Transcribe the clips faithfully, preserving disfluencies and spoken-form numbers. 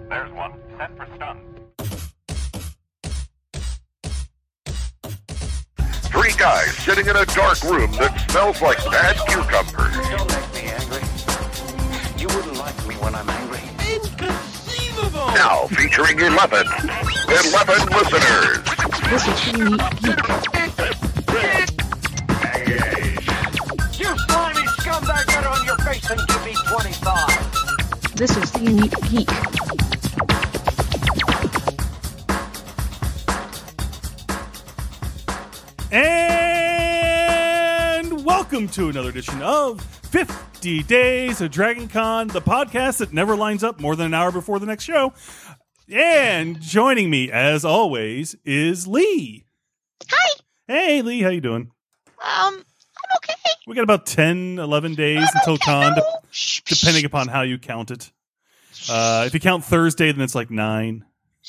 There's one. Set for stun. Three guys sitting in a dark room that smells like bad cucumbers. Don't make me angry. You wouldn't like me when I'm angry. Inconceivable! Now featuring eleven. eleven listeners. This is the Unique Geek. You slimy scumbag, get on your face and give me twenty-five. This is the Unique Geek. And welcome to another edition of fifty Days of Dragon Con, the podcast that never lines up more than an hour before the next show. And joining me, as always, is Lee. Hi. Hey, Lee, how you doing? Um, I'm okay. We got about ten, eleven days I'm until okay. con, No. de- Shh, depending shh. upon how you count it. Uh, if you count Thursday, then it's like nine.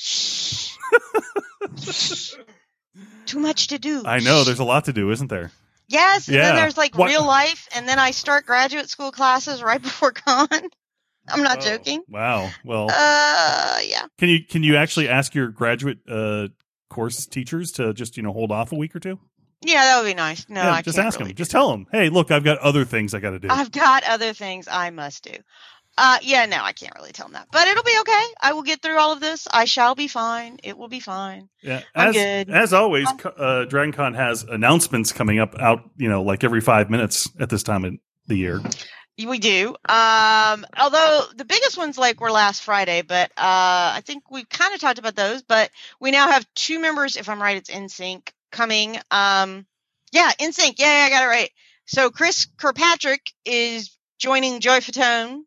Too much to do. I know, there's a lot to do, isn't there? Yes, and Yeah. then there's like What- real life, and then I start graduate school classes right before con. I'm not Oh, joking. Wow. Well, Uh, yeah. Can you can you actually ask your graduate uh, course teachers to just you know hold off a week or two? Yeah, that would be nice. No, yeah, I just can't ask really them. do Just tell them, hey, look, I've got other things I got to do. I've got other things I must do. Uh, yeah, no, I can't really tell them that, but it'll be okay. I will get through all of this. I shall be fine. It will be fine. yeah, I'm as good. as always, co- uh, Dragon Con has announcements coming up out you know like every five minutes at this time of the year. We do. Um, although the biggest ones like were last Friday, but uh, I think we've kind of talked about those. But we now have two members, if I'm right, it's N Sync coming. Um, yeah, N Sync. Yeah, yeah, I got it right. So Chris Kirkpatrick is joining Joy Fatone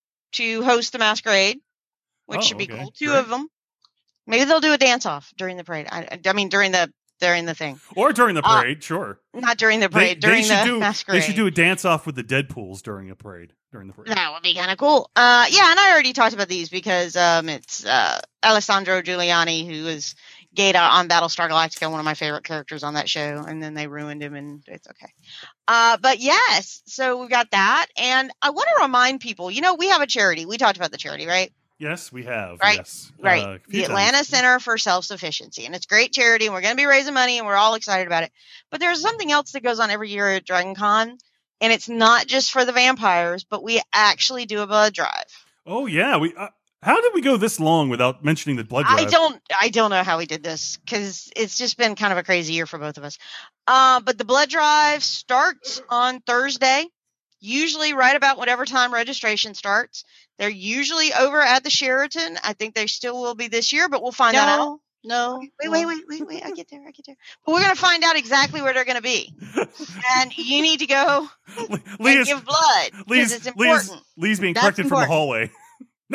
to host the masquerade, which Oh, should be okay. cool. Two Great. of them. Maybe they'll do a dance off during the parade. I, I mean, during the during the thing, Or during the Uh, parade, sure. not during the They, parade. they during should the do masquerade. they should do a dance off with the Deadpools during a parade during the parade. That would be kind of cool. Uh, yeah, and I already talked about these because um, it's uh, Alessandro Giuliani, who is Gaeta on Battlestar Galactica, one of my favorite characters on that show, and then they ruined him, and it's okay. Uh, but yes, so we've got that, and I want to remind people, you know, we have a charity. We talked about the charity, right? Yes, we have. Right, Yes, Right. Uh, a few the times. Atlanta Center for Self-Sufficiency, and it's a great charity, and we're going to be raising money, and we're all excited about it. But there's something else that goes on every year at Dragon Con, and it's not just for the vampires, but we actually do a blood drive. Oh yeah, we. Uh, how did we go this long without mentioning the blood drive? I don't I don't know how we did this because it's just been kind of a crazy year for both of us. Uh, but the blood drive starts on Thursday, usually right about whatever time registration starts. They're usually over at the Sheraton. I think they still will be this year, but we'll find that out. No, Wait, wait, wait, wait, wait. I get there. I get there. But we're going to find out exactly where they're going to be. And you need to go Lee and is, give blood Lee's, because it's Lee's, important. Lee's being That's corrected from the important. hallway. No!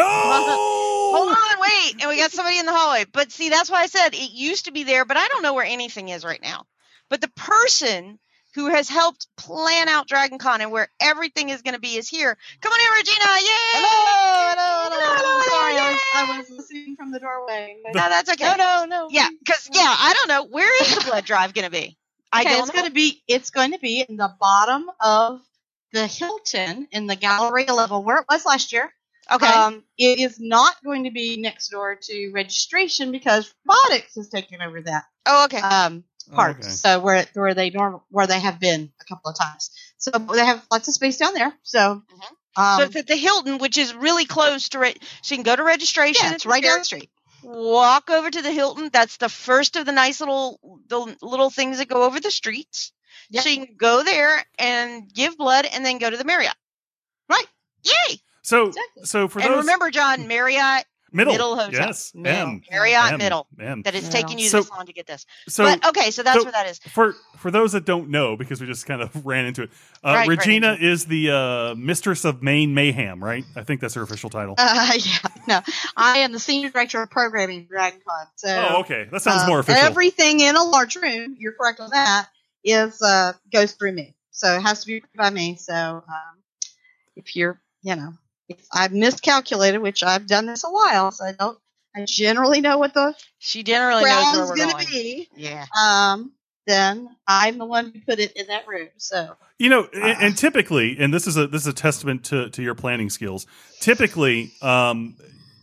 Hold on, wait. And we got somebody in the hallway. But see, that's why I said it used to be there, but I don't know where anything is right now. But the person who has helped plan out Dragon Con and where everything is going to be is here. Come on in, Regina. Yay! Hello, hello, hello. Hello, I'm sorry, I was, yay. I was listening from the doorway. No, that's okay. No, no, no. Yeah, because, yeah, I don't know. Where is the blood drive going to be? I Okay, don't it's know. going to be it's going to be in the bottom of the Hilton in the Galleria level where it was last year. Okay. Um, it is not going to be next door to registration because robotics is taking over that oh, okay. um part. Okay. So where where they norm where they have been a couple of times. So they have lots of space down there. So um, so it's at the Hilton, which is really close to re- so you can go to registration. yeah, it's right down the street. Walk over to the Hilton. That's the first of the nice little the little things that go over the streets. Yep. So you can go there and give blood, and then go to the Marriott. Right. Yay! So, Exactly. so for and those remember, John, Marriott middle, Middle Hotel. yes, Middle. M, Marriott M, Middle. M. that is Yeah. taking you So- this long to get this. So, but okay, so that's so- what that is. for for those that don't know, because we just kind of ran into it, uh, Right, right Regina into is the uh, mistress of Maine Mayhem, right? I think that's her official title. Uh, yeah, no, I am the senior director of programming for Dragon Con. So oh, okay, that sounds uh, more official. Everything in a large room, you're correct on that, is uh, goes through me. So it has to be approved by me. So um, if you're, you know, if I've miscalculated, which I've done this a while, so I don't, I generally know what the She generally knows crowd where is we're going going. to be. Yeah. Um, then I'm the one who put it in that room. So You know, and, and typically, and this is a this is a testament to to your planning skills. Typically, um,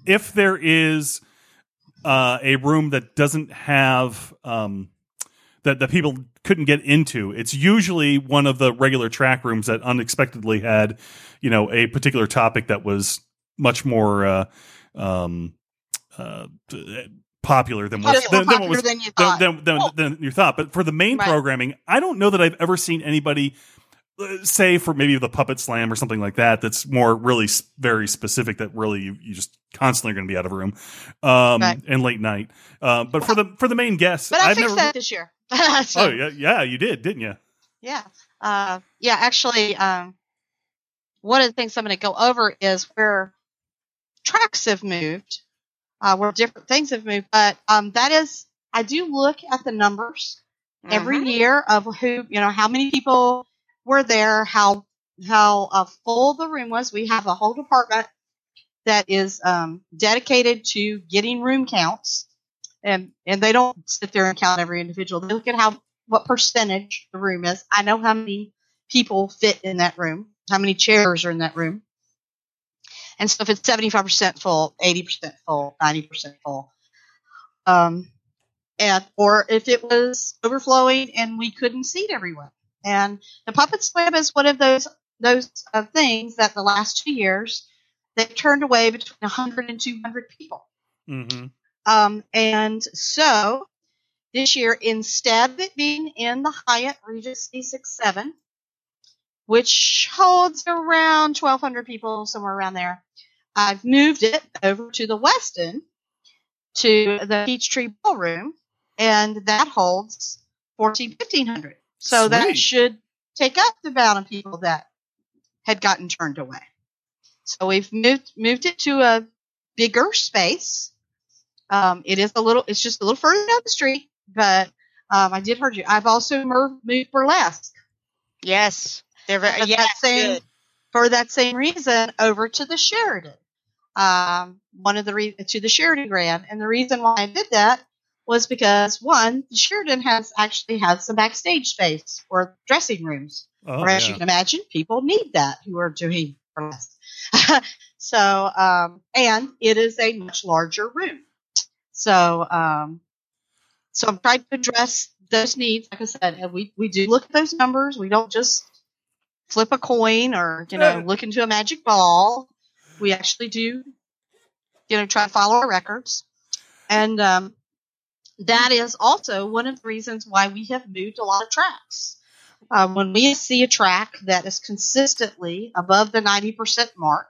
if there is uh, a room that doesn't have um, that that people couldn't get into, it's usually one of the regular track rooms that unexpectedly had, you know, a particular topic that was much more uh, um, uh, popular than was, Just than, more than, what was popular than you thought. than, than, than you thought. But for the main Right. programming, I don't know that I've ever seen anybody uh, say for maybe the Puppet Slam or something like that. That's more really s- very specific. That really you, you just constantly are going to be out of a room um, Right. and late night. Uh, but for the for the main guests, But I I've fixed never. that this year. So, Oh yeah, yeah, you did, didn't you? yeah. Uh, yeah, actually, um, one of the things I'm going to go over is where tracks have moved, uh, where different things have moved. But um, that is, I do look at the numbers every Mhm. year of who, you know, how many people were there, how how uh, full the room was. We have a whole department that is um, dedicated to getting room counts, and and they don't sit there and count every individual. They look at how what percentage the room is. I know how many people fit in that room, how many chairs are in that room, and so if it's seventy-five percent full, eighty percent full, ninety percent full, um, and or if it was overflowing and we couldn't seat everyone. And the Puppet Slam is one of those those uh, things that the last two years they've turned away between one hundred and two hundred people. Mm-hmm. Um, and so this year, instead of it being in the Hyatt Regency six seven, which holds around twelve hundred people, somewhere around there, I've moved it over to the Westin, to the Peachtree Ballroom, and that holds fourteen, fifteen hundred. So that Sweet. should take up the amount of people that had gotten turned away. So we've moved moved it to a bigger space. Um, it is a little, it's just a little further down the street, but um, I did heard you. I've also mer- moved Burlesque. Yes. They're very, For yeah, that same good. for that same reason over to the Sheridan. Um, one of the re- to the Sheridan Grand, and the reason why I did that was because one, the Sheridan has actually has some backstage space or dressing rooms, Oh, or as yeah. you can imagine, people need that who are doing burlesque. So, um, and it is a much larger room. So, um, so I'm trying to address those needs. Like I said, and we we do look at those numbers. We don't just flip a coin or, you know, look into a magic ball. We actually do, you know, try to follow our records. And um, that is also one of the reasons why we have moved a lot of tracks. Uh, when we see a track that is consistently above the ninety percent mark,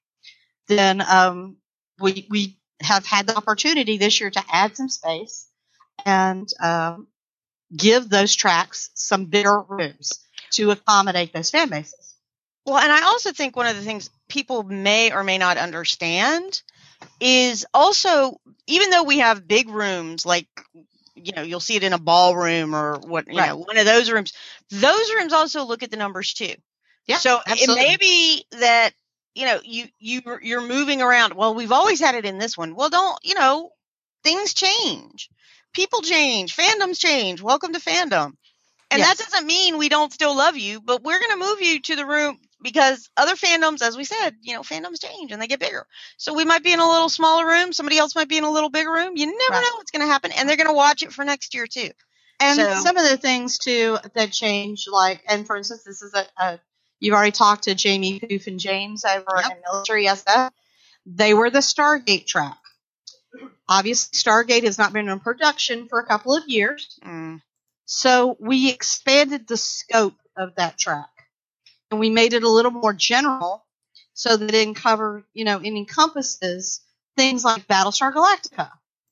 then um, we we have had the opportunity this year to add some space and um, give those tracks some bigger rooms to accommodate those fan bases. Well, and I also think one of the things people may or may not understand is also, even though we have big rooms, like, you know, you'll see it in a ballroom or what, you Right. know, one of those rooms, those rooms also look at the numbers too. Yeah, So absolutely. it may be that, you know, you, you, you're moving around. Well, we've always had it in this one. Well, don't, you know, things change. People change. Fandoms change. Welcome to fandom. And Yes. that doesn't mean we don't still love you, but we're going to move you to the room because other fandoms, as we said, you know, fandoms change and they get bigger. So we might be in a little smaller room. Somebody else might be in a little bigger room. You never Right. know what's going to happen. And they're going to watch it for next year too. And So- some of the things too that change, like, and for instance, this is a, a you've already talked to Jamie Poof and James over Yep. at Military S F. They were the Stargate track. Obviously, Stargate has not been in production for a couple of years, Mm. so we expanded the scope of that track, and we made it a little more general, so that it cover, you know, it encompasses things like Battlestar Galactica,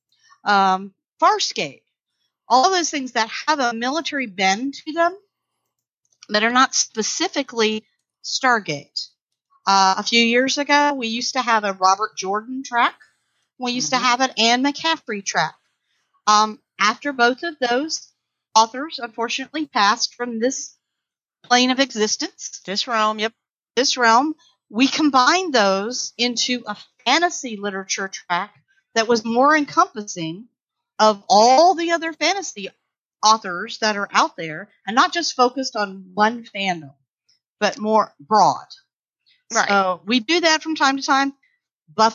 um, Farscape, all those things that have a military bend to them, that are not specifically Stargate. Uh, a few years ago, we used to have a Robert Jordan track. We used Mhm. to have an Anne McCaffrey track. Um, after both of those authors, unfortunately, passed from this plane of existence, This realm, yep. this realm, we combined those into a fantasy literature track that was more encompassing of all the other fantasy authors that are out there, and not just focused on one fandom, but more broad. Right. So we do that from time to time. Buffy,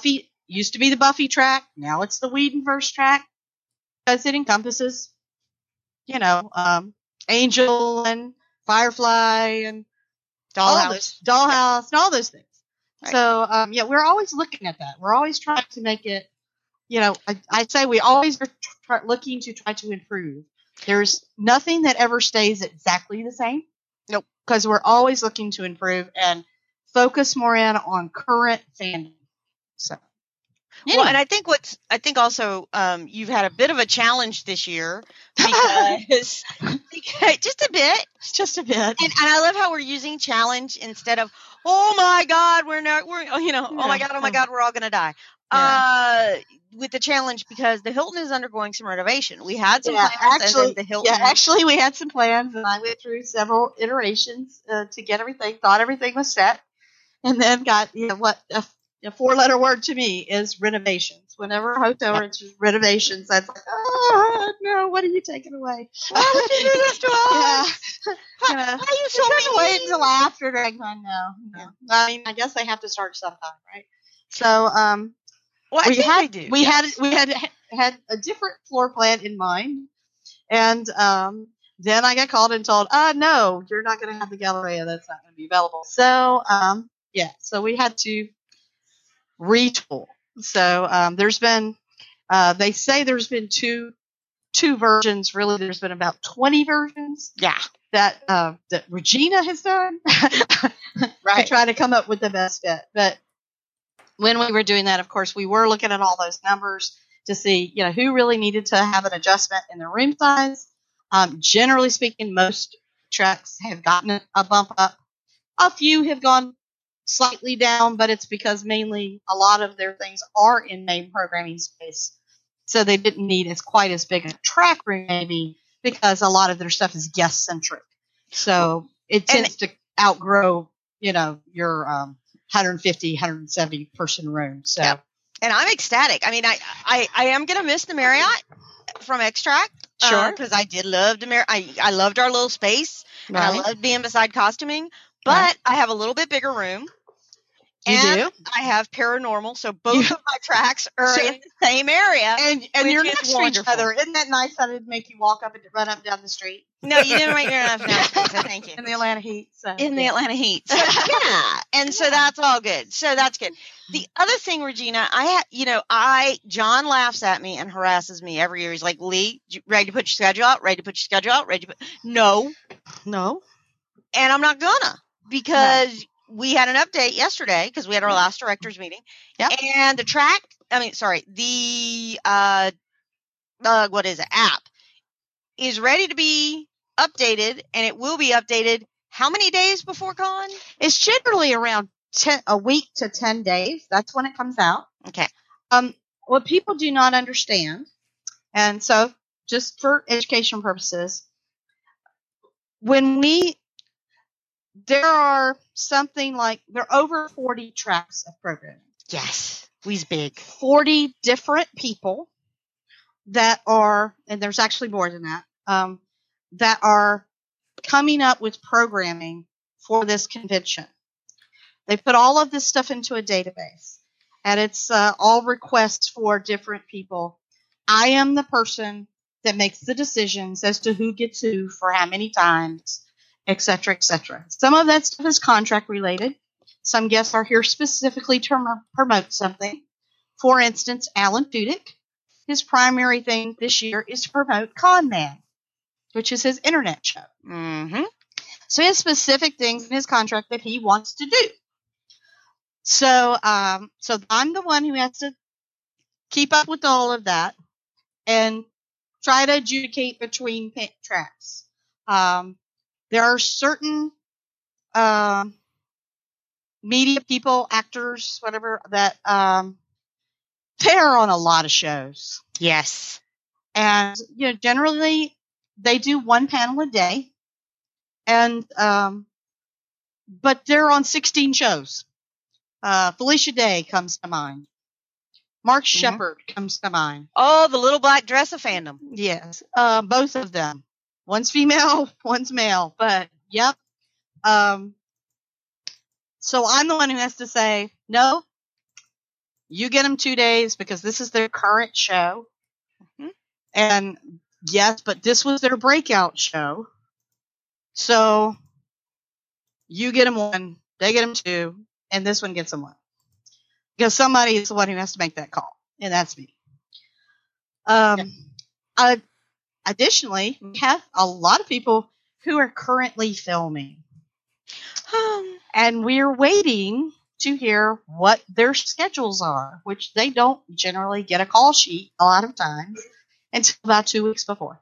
used to be the Buffy track. Now it's the Whedonverse track because it encompasses, you know, um, Angel and Firefly and all Dollhouse. those, Dollhouse and all those things. Right. So, um, yeah, we're always looking at that. We're always trying to make it, you know, I, I'd say we always are try, looking to try to improve. There's nothing that ever stays exactly the same. Nope. Because we're always looking to improve and focus more in on current fandom. So, Well, anyway. and I think what's I think also um, you've had a bit of a challenge this year because, because just a bit, just a bit. and, and I love how we're using challenge instead of oh my God, we're not we're oh, you know oh my God, oh my God, we're all gonna die. Uh, with the challenge because the Hilton is undergoing some renovation. We had some Yeah, plans, actually, and then the Hilton. yeah, actually, we had some plans, and I went through several iterations uh, to get everything. Thought everything was set, and then got you know what a, a four-letter word to me is renovations. Whenever a hotel is renovations, that's like, oh no, what are you taking away? Why would you do this to us? Yeah. Why, You know, why are you so you couldn't wait mean? until after DragCon. No, no. I mean, I guess they have to start sometime, right? So, um. Well, I we think had they do. we yes. had we had had a different floor plan in mind, and um, then I got called and told, "Uh, no, you're not going to have the Galleria. That's not going to be available." So, um, yeah, so we had to retool. So um, there's been, uh, they say there's been two two versions. Really, there's been about twenty versions. Yeah. That uh, that Regina has done. Right. To try to come up with the best fit, but. When we were doing that, of course, we were looking at all those numbers to see, you know, who really needed to have an adjustment in the room size. Um, generally speaking, most tracks have gotten a bump up. A few have gone slightly down, but it's because mainly a lot of their things are in main programming space. So they didn't need as quite as big a track room, maybe, because a lot of their stuff is guest-centric. So it tends to outgrow, you know, your um, one hundred fifty, one hundred seventy person room. So, yeah. And I'm ecstatic. I mean, I I, I am gonna miss the Marriott from Extract, sure, because uh, I did love the Mar- I I loved our little space, right. and I loved being beside costuming. But right. I have a little bit bigger room. You and do. I have paranormal, so both You, of my tracks are so, in the same area, and and which you're is next wonderful. to each other. Isn't that nice? How did make you walk up and run up and down the street? No, you didn't make me enough now, so thank you. In the Atlanta heat. So, In the yeah. Atlanta heat. So, yeah. And so that's all good. So that's good. The other thing, Regina, I had, you know, I, John laughs at me and harasses me every year. He's like, Lee, you ready to put your schedule out? Ready to put your schedule out? Ready to put, no. No. And I'm not gonna, because no. we had an update yesterday because we had our last directors meeting. Yep. And the track, I mean, sorry, the, uh, uh, what is it? App is ready to be updated, and it will be updated how many days before con? It's generally around ten, a week to ten days. That's when it comes out. Okay. Um, what people do not understand, and so just for education purposes, when we, there are something like, there are over forty tracks of programming. Yes. We's big. forty different people that are, and there's actually more than that, um, that are coming up with programming for this convention. They put all of this stuff into a database, and it's uh, all requests for different people. I am the person that makes the decisions as to who gets who for how many times, et cetera, et cetera. Some of that stuff is contract related. Some guests are here specifically to promote something. For instance, Alan Tudyk, his primary thing this year is to promote Con Man, which is his internet show. Mm-hmm. So he has specific things in his contract that he wants to do. So, um, so I'm the one who has to keep up with all of that and try to adjudicate between tracks. Um, there are certain uh, media people, actors, whatever, that um, they're on a lot of shows. Yes. And, you know, generally they do one panel a day. And, um, but they're on sixteen shows. Uh, Felicia Day comes to mind. Mark mm-hmm. Shepard comes to mind. Oh, the little black dress of fandom. Yes. Uh, both of them. One's female, one's male. But, yep. Um, so I'm the one who has to say, no, you get them two days because this is their current show. Mhm. And yes, but this was their breakout show. So you get them one, they get them two, and this one gets them one. Because somebody is the one who has to make that call, and that's me. Um, uh, additionally, we have a lot of people who are currently filming. Um, And we're waiting to hear what their schedules are, which they don't generally get a call sheet a lot of times until about two weeks before.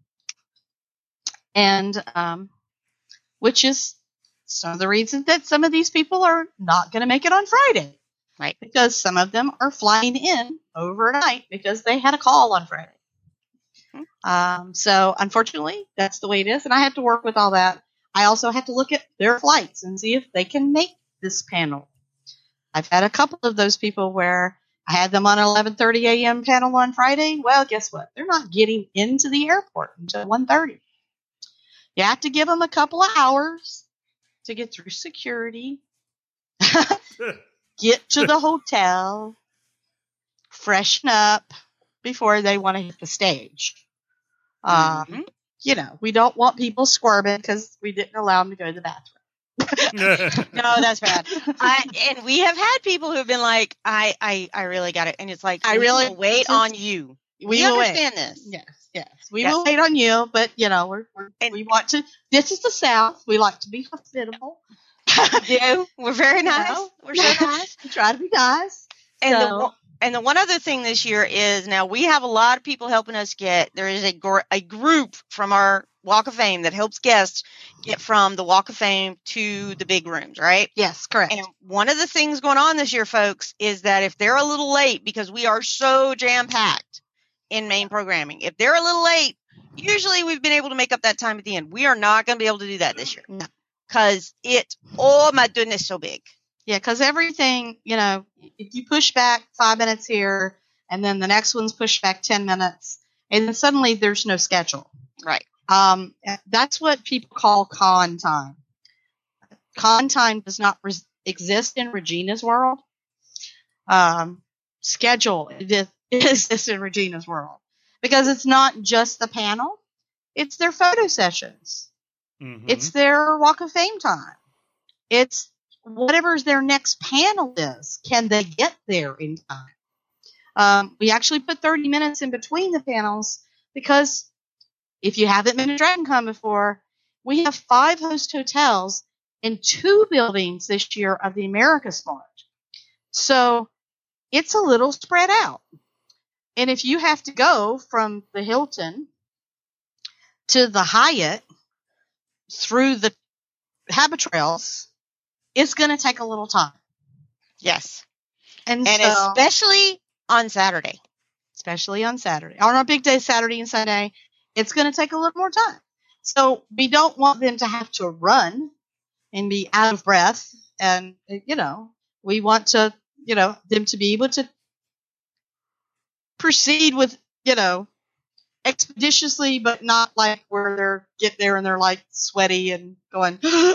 And, um, which is some of the reasons that some of these people are not going to make it on Friday. Right. Because some of them are flying in overnight because they had a call on Friday. Um, so unfortunately, that's the way it is. And I have to work with all that. I also have to look at their flights and see if they can make this panel. I've had a couple of those people where I had them on an eleven thirty a.m. panel on Friday. Well, guess what? They're not getting into the airport until one thirty. You have to give them a couple of hours to get through security, get to the hotel, freshen up before they want to hit the stage. Um, Mhm. You know, we don't want people squirming because we didn't allow them to go to the bathroom. No, that's bad. I, and we have had people who have been like, I, I, I really got it. And it's like, I we really- will wait on you. We, We will wait. understand this. Yes, yes. We Yes. will wait on you, but, you know, we're, we're, And- we want to, this is the South. We like to be hospitable. We do. We're very You nice. know? We're so nice. We try to be nice. And the So- one- and the one other thing this year is now we have a lot of people helping us get. There is a gr- a group from our Walk of Fame that helps guests get from the Walk of Fame to the big rooms, right? Yes, correct. And one of the things going on this year, folks, is that if they're a little late, because we are so jam packed in main programming, if they're a little late, usually we've been able to make up that time at the end. We are not going to be able to do that this year. No. Because it, oh my goodness, so big. Yeah, because everything, you know, if you push back five minutes here, and then the next one's pushed back ten minutes, and then suddenly there's no schedule. Right. Um, that's what people call con time. Con time does not res- exist in Regina's world. Um, schedule it exists in Regina's world because it's not just the panel; it's their photo sessions. Mhm. It's their Walk of Fame time. It's whatever's their next panel is. Can they get there in time? Um, we actually put thirty minutes in between the panels because if you haven't been to DragonCon before, we have five host hotels in two buildings this year of the America Smart. So it's a little spread out. And if you have to go from the Hilton to the Hyatt through the Habitrails, it's going to take a little time. Yes. And, And so, especially on Saturday. especially on Saturday. On our big day, Saturday and Sunday, it's going to take a little more time. So we don't want them to have to run and be out of breath. And, you know, we want to, you know, them to be able to proceed with, you know, expeditiously, but not like where they're get there and they're like sweaty and going, yeah,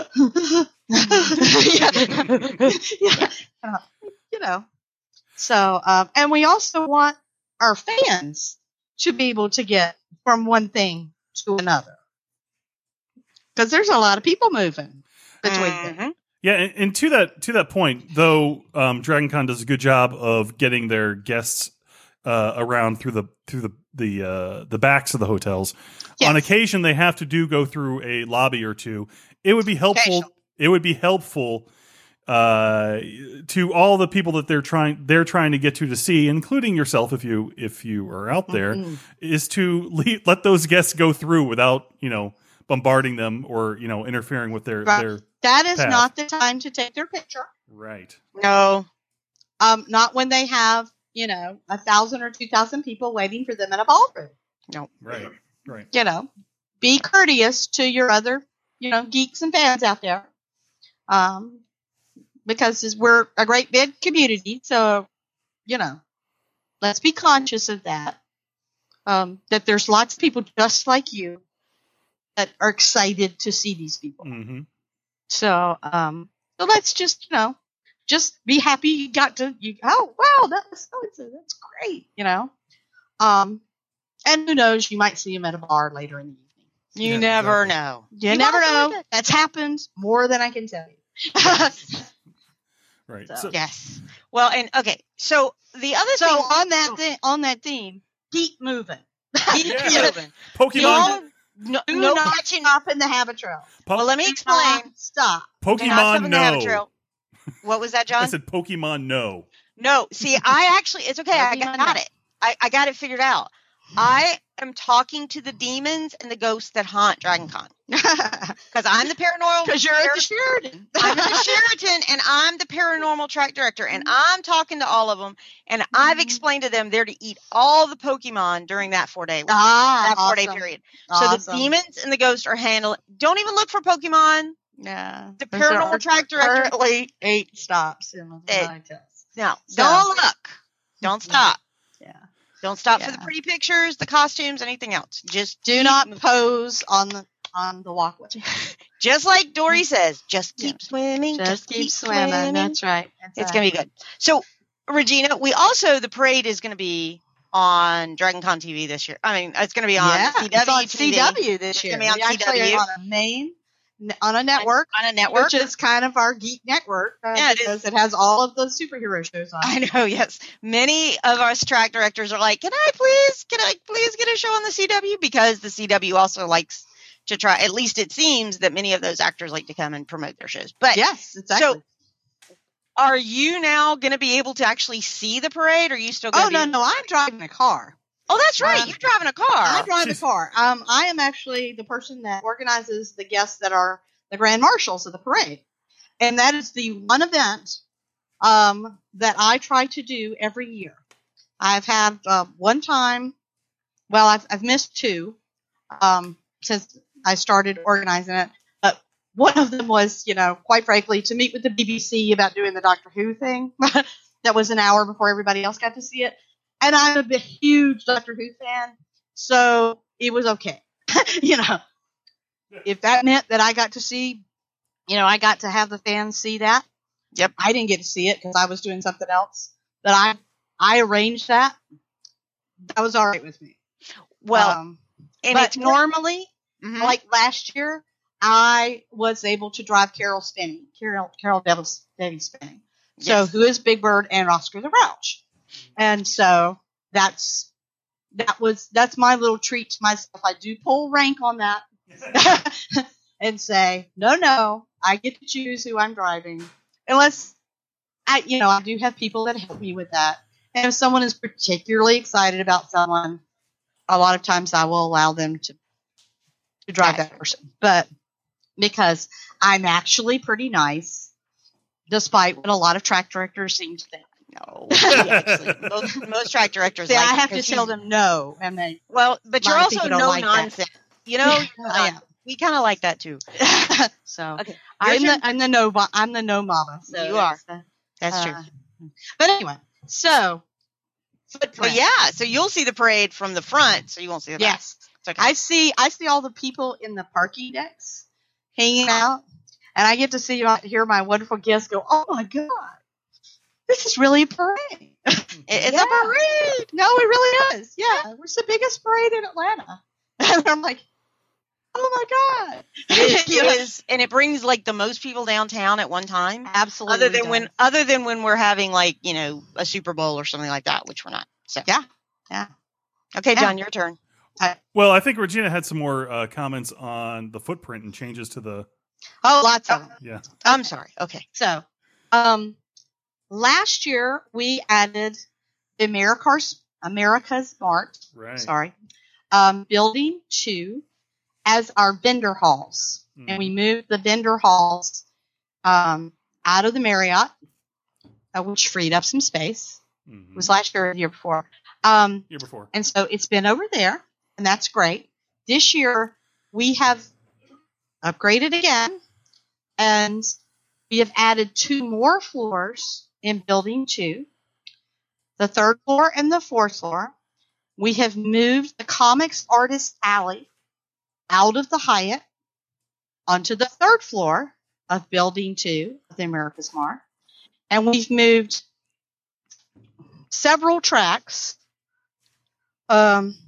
yeah. Uh, you know. So, um, and we also want our fans to be able to get from one thing to another. Because there's a lot of people moving between them. Mhm. Yeah, and, and to that to that point, though, um, DragonCon does a good job of getting their guests uh, around through the through the the uh, the backs of the hotels. Yes. On occasion, they have to do go through a lobby or two. It would be helpful. Occasional. It would be helpful uh, to all the people that they're trying they're trying to get to to see, including yourself if you if you are out there, Mhm. is to le- let those guests go through without you know bombarding them or you know interfering with their Right. their That is path. not the time to take their picture. right. No. Um, not when they have, you know, a thousand or two thousand people waiting for them in a ballroom. No. Right. Right. You know, be courteous to your other, you know, geeks and fans out there. Um, because it's- we're a great big community. So, you know, let's be conscious of that. Um, that there's lots of people just like you that are excited to see these people. Mm-hmm. So, um, so let's just, you know, just be happy you got to, you, oh, wow, that was so-and-so. That's great, you know. Um, and who knows, you might see him at a bar later in the evening. You Yeah, never exactly. know. You, You never also know. never- That's happened more than I can tell you. Right. So- So, Yes. Well, and okay. So the other So thing on that thing, on that theme, keep moving. keep Yeah. moving. Pokemon, Y'all, no, Do no not catching. stop in the habit trail. po- Well, let me Do explain. not Stop. Do not stop Pokemon, in the habit no. trail. What was that, I John? said Pokemon, no. No. See, I actually, it's okay. I Pokemon, got no. it. I, I got it figured out. I am talking to the demons and the ghosts that haunt DragonCon because I'm the paranormal. Because you're at the Sheridan. I'm at the Sheraton, and I'm the paranormal track director, and I'm talking to all of them, and I've explained to them they're to eat all the Pokemon during that four day Ah, that four day awesome. period. Awesome. So the demons and the ghosts are handled. Don't even look for Pokemon. Yeah. The Because there paranormal are track director. currently eight stops in the Eh, nine tells. No, So- don't look. Don't stop. Yeah. Don't stop for Yeah. the pretty pictures, the costumes, anything else. Just Do keep not moving. pose on the on the walkway. Just like Dory says, just keep Yeah. swimming. Just keep swimming. That's right. That's It's right. going to be good. So, Regina, we also, the parade is going to be on DragonCon T V this year. I mean, it's going to be on yeah, C W it's on T V. C W this It's year. gonna be on we actually C W. are on a main, on a network, On a network. which is kind of our geek network. Uh, Yeah, it because it has all of the superhero shows on. I know, yes. Many of us track directors are like, can I please, can I please get a show on the C W? Because the C W also likes to try, at least it seems that many of those actors like to come and promote their shows. But Yes, exactly. are you now going to be able to actually see the parade? Or are you still going oh to no, be? no, I'm driving a car. Oh, that's right. Um, You're driving a car. I drive the Jeez. car. Um, I am actually the person that organizes the guests that are the grand marshals of the parade, and that is the one event um, that I try to do every year. I've had uh, one time. Well, I've I've missed two um, since I started organizing it. But one of them was, you know, quite frankly, to meet with the B B C about doing the Doctor Who thing. That was an hour before everybody else got to see it. And I'm a big, huge Doctor Who fan, so it was okay. You know, if that meant that I got to see, you know, I got to have the fans see that. Yep. I didn't get to see it because I was doing something else, but I I arranged that. That was all right with me. well, Um, and but it's normally, Mhm. like last year, I was able to drive Carol Spinney, Carol Carol Davis Davies Spinney. So Yes. who is Big Bird and Oscar the Grouch, and so that's that was that's my little treat to myself. I do pull rank on that and say no, no, I get to choose who I'm driving, unless I you know I do have people that help me with that. And if someone is particularly excited about someone, a lot of times I will allow them to to drive that person. But because I'm actually pretty nice, despite what a lot of track directors seem to think. No, actually, most, most track directors. See, like I it have to 'cause tell he's- them no, and they Well, but a you're lot of also people don't no like that. nonsense. You know, you're I not- we kind of like that too. am. So Okay, I'm your the I'm the no mo- I'm the no mama. So You are. it's, uh, That's true. uh, But anyway, so But footprint. yeah, so you'll see the parade from the front, so you won't see the back. Yes, It's okay. I see I see all the people in the parking decks hanging out, and I get to see hear my wonderful guests go, "Oh my god, this is really a parade." It- it's Yeah. a parade. No, it really is. Yeah, it's the biggest parade in Atlanta. And I'm like, oh my god. It You know, is, and it brings like the most people downtown at one time. absolutely. Other than does. when, other than when we're having like you know a Super Bowl or something like that, which we're not. So Yeah. Yeah. Okay, Yeah. John, your turn. Well, I think Regina had some more uh, comments on the footprint and changes to the. Oh, lots of them. Yeah. I'm sorry. Okay. So, um, last year we added the America's America's Mart. Right. Sorry, um, building two as our vendor halls, Mm. and we moved the vendor halls um, out of the Marriott, uh, which freed up some space. Mhm. It was last year or the year before. Um, Year before. and so it's been over there, and that's great. This year we have upgraded again, and we have added two more floors in building two. The third floor and the fourth floor. We have moved the Comics Artist Alley out of the Hyatt onto the third floor of building two of the America's Mart. And we've moved several tracks, um,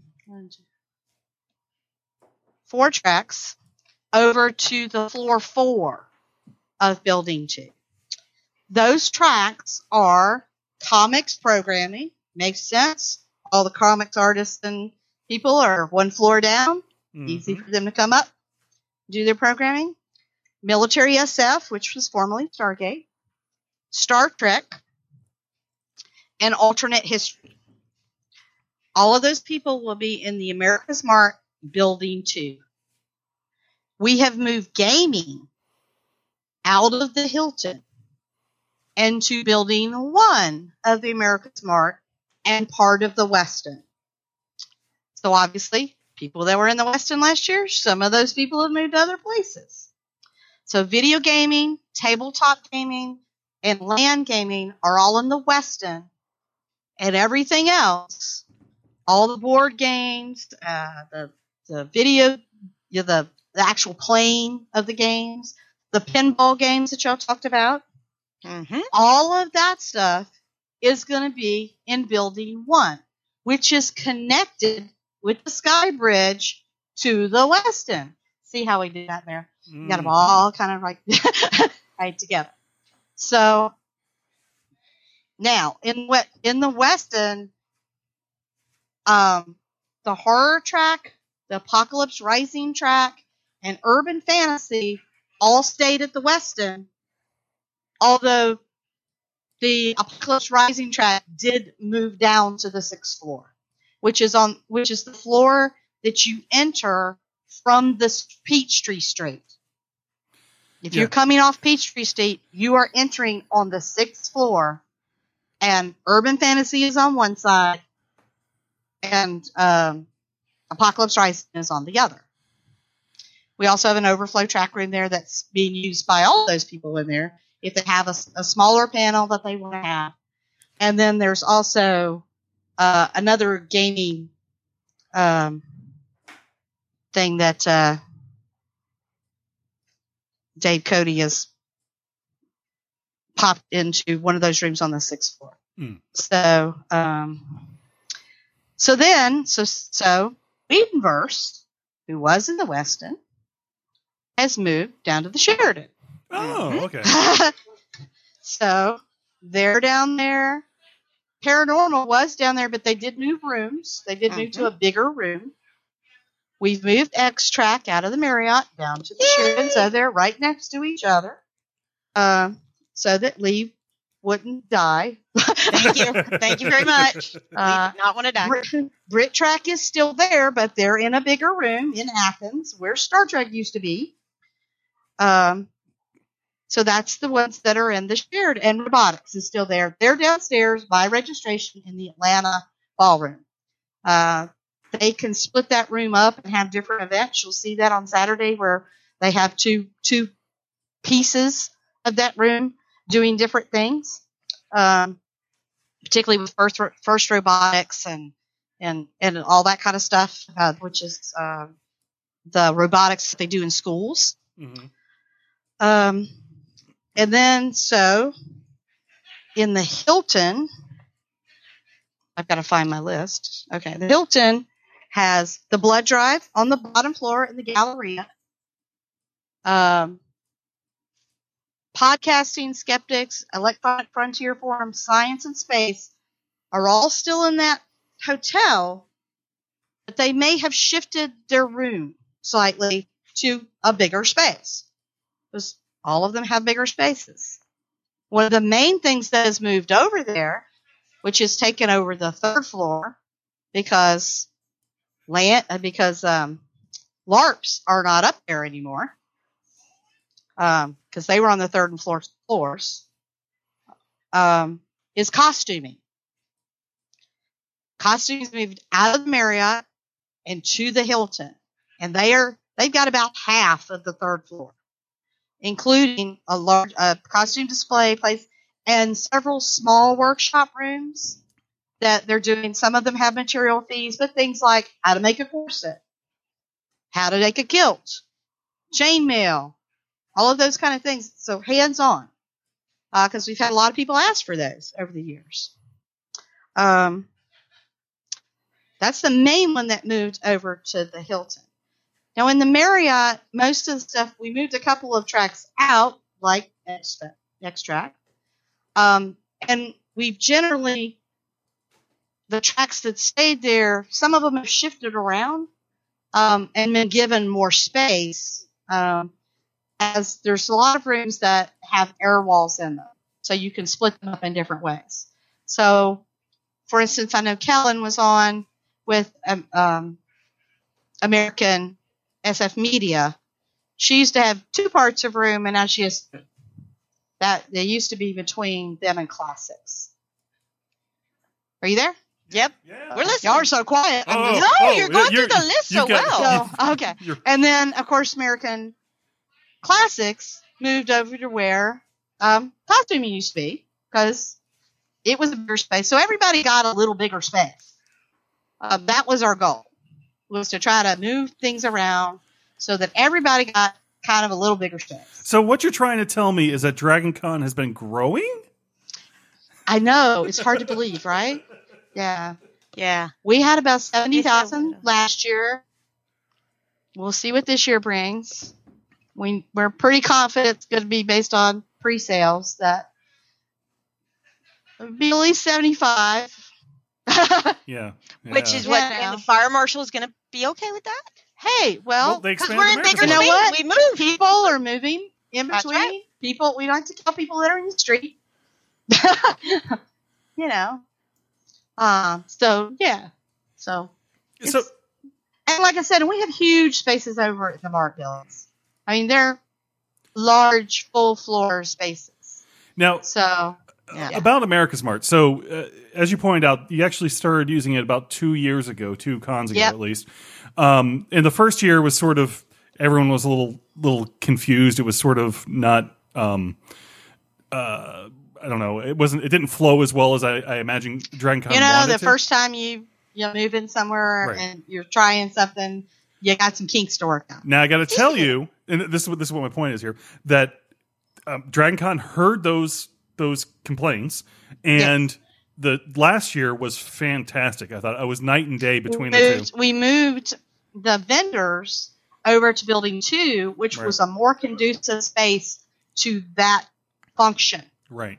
four tracks, over to the floor four of Building two. Those tracks are comics programming. Makes sense. All the comics artists and people are one floor down. Mm-hmm. Easy for them to come up, do their programming. Military S F, which was formerly Stargate. Star Trek. And alternate history. All of those people will be in the America's Mart Building two. We have moved gaming out of the Hilton into Building one of the America's Mart and part of the Westin. So obviously, people that were in the Westin last year, some of those people have moved to other places. So video gaming, tabletop gaming, and LAN gaming are all in the Westin, and everything else, all the board games, uh, the the video, you know, the the actual playing of the games, the pinball games that y'all talked about, mm-hmm. all of that stuff is going to be in Building one, which is connected with the Sky Bridge to the Westin. See how we did that there? Mm. We got them all kind of like right together. So now in what in the Westin, um, the horror track, the Apocalypse Rising track, and urban fantasy all stayed at the Westin, although the Apocalypse Rising track did move down to the sixth floor, which is on which is the floor that you enter from the Peachtree Street. If yeah. you're coming off Peachtree Street, you are entering on the sixth floor, and urban fantasy is on one side, and um, Apocalypse Rising is on the other. We also have an overflow track room there that's being used by all those people in there if they have a, a smaller panel that they want to have. And then there's also uh, another gaming um, thing that uh, Dave Cody has popped into one of those rooms on the sixth floor. Mm. So, um, so then, so so Whedonverse, who was in the Westin, has moved down to the Sheridan. Oh, okay. So they're down there. Paranormal was down there, but they did move rooms. They did mm-hmm. move to a bigger room. We've moved X-Track out of the Marriott down to the Yay! Sheridan, so they're right next to each other, uh, so that Lee wouldn't die. Thank you. Thank you very much. Uh, not want to die. Brit, Brit Track is still there, but they're in a bigger room in Athens, where Star Trek used to be. Um, so that's the ones that are in the Sheridan, and Robotics is still there. They're downstairs by registration in the Atlanta Ballroom. Uh, they can split that room up and have different events. You'll see that on Saturday where they have two two pieces of that room doing different things, um, particularly with first first robotics and and and all that kind of stuff, uh, which is uh, the robotics that they do in schools. Mm-hmm. Um, and then so in the Hilton, I've got to find my list. Okay, the Hilton has the blood drive on the bottom floor in the Galleria. Um, Podcasting, Skeptics, Electronic Frontier Forum, Science and Space are all still in that hotel, but they may have shifted their room slightly to a bigger space. Because all of them have bigger spaces. One of the main things that has moved over there, which has taken over the third floor, because land, because um, LARPs are not up there anymore. Um, because they were on the third and fourth floors, um, is costuming. Costuming's moved out of the Marriott and to the Hilton, and they are they've got about half of the third floor, including a large uh, costume display place and several small workshop rooms that they're doing. Some of them have material fees, but things like how to make a corset, how to make a kilt, chainmail. All of those kind of things. So hands-on. because we've had a lot of people ask for those over the years. Um, that's the main one that moved over to the Hilton. Now, in the Marriott, most of the stuff, we moved a couple of tracks out, like X, X track. Um, and we've generally, the tracks that stayed there, some of them have shifted around um, and been given more space, um, as there's a lot of rooms that have air walls in them, so you can split them up in different ways. So, for instance, I know Kellen was on with um, um, American S F Media. She used to have two parts of room, and now she has that. They used to be between them and Classics. Are you there? Yep. Yeah. We're listening. Y'all are so quiet. Oh, no, oh, you're going you're- through the list you so got- well. So, okay. You're- And then, of course, American Classics moved over to where um, costuming used to be, because it was a bigger space. So everybody got a little bigger space. Uh, that was our goal, was to try to move things around so that everybody got kind of a little bigger space. So what you're trying to tell me is that Dragon Con has been growing? I know. It's hard to believe, right? Yeah. Yeah. We had about seventy thousand It's so- last year. We'll see what this year brings. We, we're pretty confident it's going to be based on pre-sales that it'll be at least seventy-five. Yeah. Which Yeah. is what, Yeah. and the fire marshal is going to be okay with that? Hey, Well, well, they Because expanded we're in America's bigger You know Market. what? space. We move. people are moving in That's between. right. People, we like to tell people that are in the street. you know. Um. So yeah. So So it's- and like I said, we have huge spaces over at the Mart buildings. I mean, they're large, full floor spaces. now So yeah. about America's Mart. So uh, as you pointed out, you actually started using it about two years ago, two cons ago Yep. at least. Um, and the first year was sort of everyone was a little little confused. It was sort of not. Um, uh, I don't know. It wasn't. It didn't flow as well as I, I imagine Dragon Con you know, wanted the to. first time you you move in somewhere Right. and you're trying something, you got some kinks to work out. Now I got to tell you, and this is what this is what my point is here, that um, Dragon Con heard those those complaints, and the last year was fantastic. I thought it was night and day between we the moved, two. we moved the vendors over to building two, which Right. was a more conducive space to that function. Right.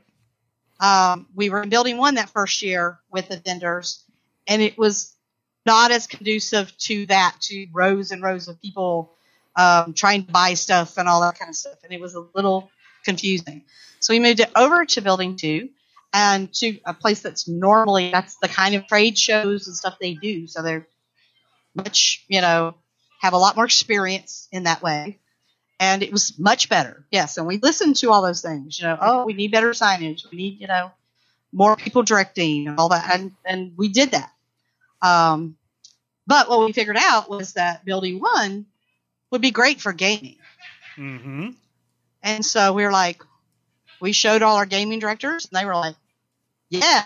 Um, we were in building one that first year with the vendors, and it was not as conducive to that, to rows and rows of people um, trying to buy stuff and all that kind of stuff. And it was a little confusing. So we moved it over to building two, and to a place that's normally, that's the kind of trade shows and stuff they do. So they're much, you know, have a lot more experience in that way. And it was much better. Yes. And we listened to all those things, you know, oh, we need better signage. We need, you know, more people directing and all that. And, and we did that. Um, but what we figured out was that building one would be great for gaming. Mm-hmm. And so we were like, we showed all our gaming directors, and they were like, yeah.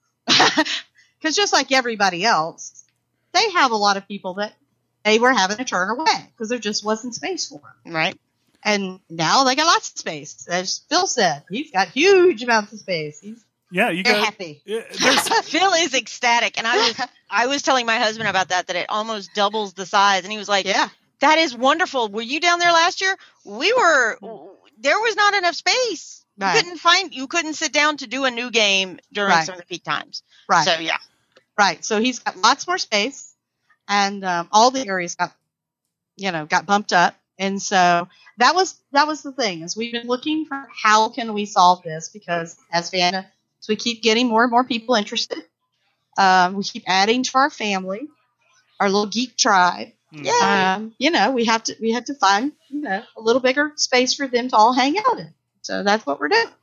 Because just like everybody else, they have a lot of people that they were having to turn away because there just wasn't space for them. Right. And now they got lots of space. As Phil said, he's got huge amounts of space. He's Yeah, you very got. happy. Yeah, there's, Phil is ecstatic, and I was I was telling my husband about that, that it almost doubles the size, and he was like, Yeah. that is wonderful. Were you down there last year? We were. There was not enough space. Right. You couldn't find. You couldn't sit down to do a new game during Right. some of the peak times. Right. So yeah. Right. So he's got lots more space, and um, all the areas got, you know, got bumped up. And so that was that was the thing, is we've been looking for how can we solve this, because as Vanna, so we keep getting more and more people interested. Um, we keep adding to our family, our little geek tribe. Yeah. Um, you know, we have to we have to find, you know, a little bigger space for them to all hang out in. So that's what we're doing.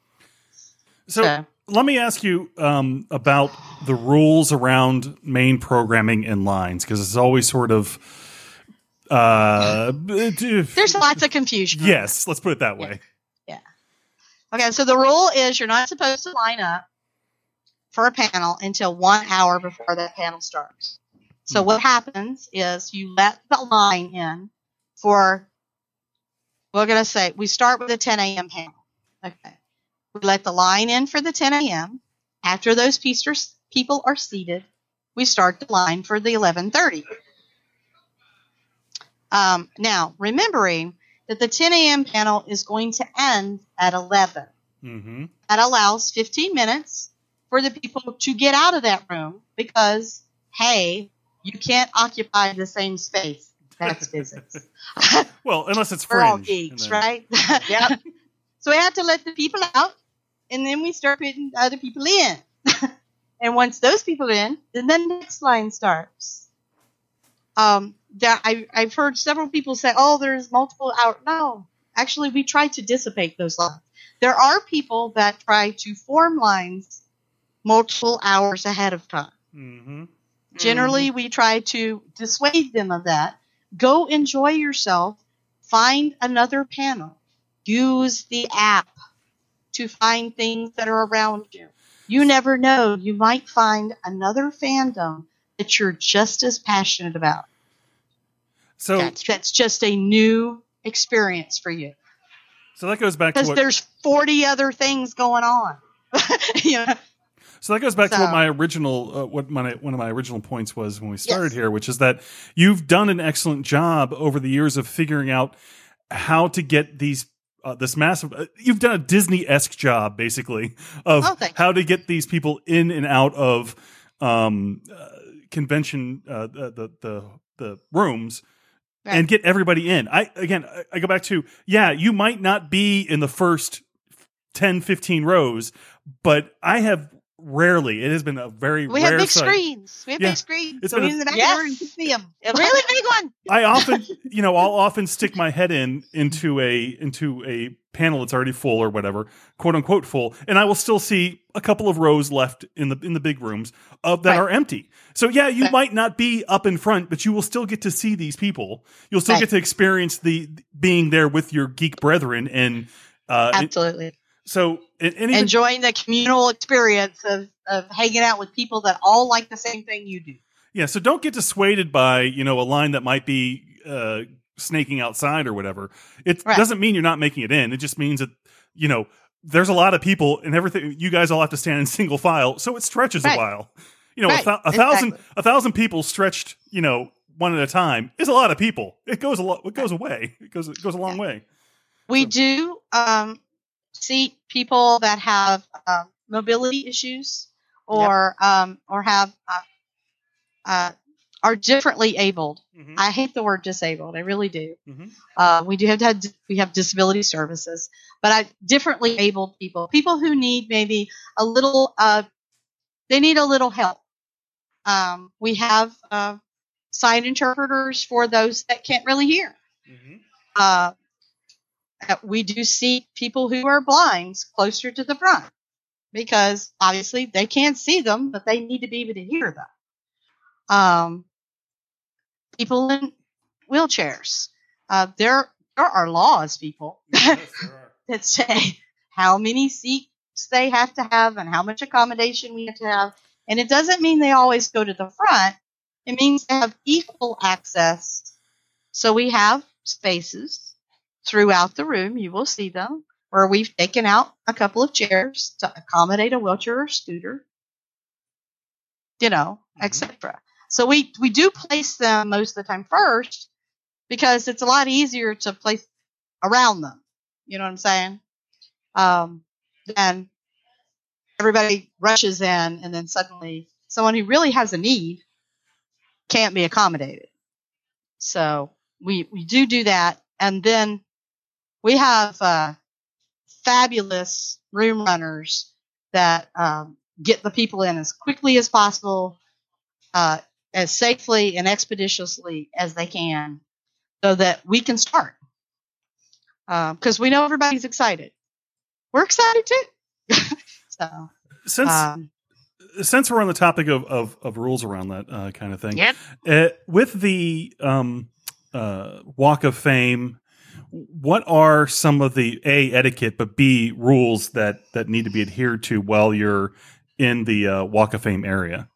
so So- let me ask you um, about the rules around main programming and lines, because it's always sort of. Uh, There's lots of confusion. Yes, let's put it that way. Okay, so the rule is you're not supposed to line up for a panel until one hour before that panel starts. So what happens is you let the line in for, we're going to say, we start with a ten a.m. panel. Okay. We let the line in for the ten a.m. After those piecers, people are seated, we start the line for the eleven thirty. Um, now, remembering that the ten a.m. panel is going to end at eleven. Mm-hmm. That allows fifteen minutes for the people to get out of that room because, hey, you can't occupy the same space. That's physics. Well, unless it's We're fringe. all geeks, and then- right? Yep. So we have to let the people out, and then we start putting other people in. And once those people are in, then the next line starts. Um, there, I, I've heard several people say, oh, there's multiple hours. No, actually, we try to dissipate those lines. There are people that try to form lines multiple hours ahead of time. Mhm. Generally, we try to dissuade them of that. Go enjoy yourself. Find another panel. Use the app to find things that are around you. You never know. You might find another fandom that you're just as passionate about. So, That's, that's just a new experience for you. so that goes back to Because what. there's forty other things going on. You know? So that goes back to what So- my original, uh, what my one of my original points was when we started Yes. here, which is that you've done an excellent job over the years of figuring out how to get these. Uh, this massive, uh, you've done a Disney-esque job, basically, of Oh, thank how to get these people in and out of um, uh, convention, uh, the, the the the rooms, Right. and get everybody in. I again, I, I go back to yeah, you might not be in the first ten, fifteen rows, but I have rarely. It has been a very We rare have big sight. screens. We have Yeah. big screens. It's so been a- in the back Yes. of the room, you can see them. A really big one. I often, you know, I'll often stick my head in into a into a panel that's already full or whatever, quote unquote full, and I will still see a couple of rows left in the in the big rooms of that Right. are empty. So yeah, you Right. might not be up in front, but you will still get to see these people. You'll still Right. get to experience the being there with your geek brethren, and uh, and Absolutely. so and, and even, Enjoying the communal experience of, of hanging out with people that all like the same thing you do. yeah. So don't get dissuaded by you know a line that might be uh, snaking outside or whatever. It Right. doesn't mean you're not making it in. It just means that you know there's a lot of people and everything. You guys all have to stand in single file, so it stretches Right. a while. You know, Right. a, thou- a thousand Exactly. a thousand people stretched. You know, one at a time is a lot of people. It goes a lot. It goes away. It goes. It goes a long way. We do um, see people that have um, mobility issues or um, or have uh, uh, are differently abled. Mhm. I hate the word disabled. I really do. Mhm. Uh, we do have to have, we have disability services, but I differently abled people, people who need maybe a little, uh, they need a little help. Um, we have uh, sign interpreters for those that can't really hear. Mhm. Uh, uh, we do see people who are blind closer to the front because obviously they can't see them, but they need to be able to hear them. Um, people in wheelchairs. Uh, there, there are laws, people, that say how many seats they have to have and how much accommodation we have to have. And it doesn't mean they always go to the front. It means they have equal access. So we have spaces throughout the room. You will see them where we've taken out a couple of chairs to accommodate a wheelchair or scooter, you know, Mhm. et cetera. So we, we do place them most of the time first because it's a lot easier to place around them. You know what I'm saying? Um, then everybody rushes in and then suddenly someone who really has a need can't be accommodated. So we, we do do that. And then we have, uh, fabulous room runners that, um, get the people in as quickly as possible, uh, as safely and expeditiously as they can so that we can start. Um, cause we know everybody's excited. We're excited too. so, Since um, since we're on the topic of of, of rules around that uh, kind of thing, Yep. uh, with the um, uh, Walk of Fame, what are some of the A, etiquette, but B, rules that that need to be adhered to while you're in the uh, Walk of Fame area?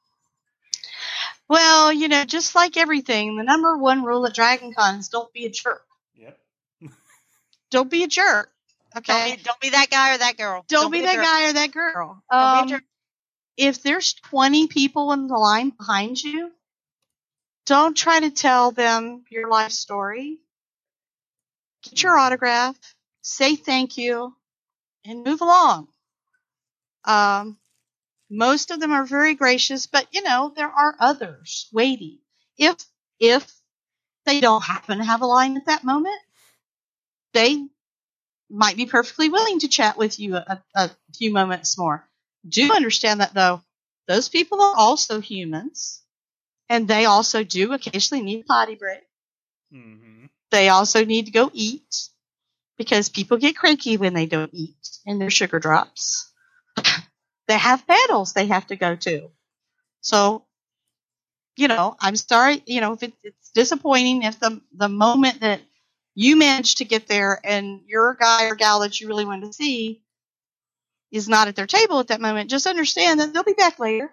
well, you know, just like everything, the number one rule at Dragon Con is don't be a jerk. Yep. Don't be a jerk. Don't Okay. be, don't be that guy or that girl. Don't, be a that jerk. guy or that girl. Don't be a Um, jerk. if there's twenty people in the line behind you, don't try to tell them your life story. Get your autograph, say thank you, and move along. Um, most of them are very gracious, but you know, there are others waiting. If, if they don't happen to have a line at that moment, they might be perfectly willing to chat with you a, a few moments more. Do understand that though, those people are also humans, and they also do occasionally need a potty break. Mm-hmm. They also need to go eat, because people get cranky when they don't eat and their sugar drops. They have battles they have to go to. So, you know, I'm sorry, you know, if it, it's disappointing if the the moment that you manage to get there and your guy or gal that you really wanted to see is not at their table at that moment, just understand that they'll be back later.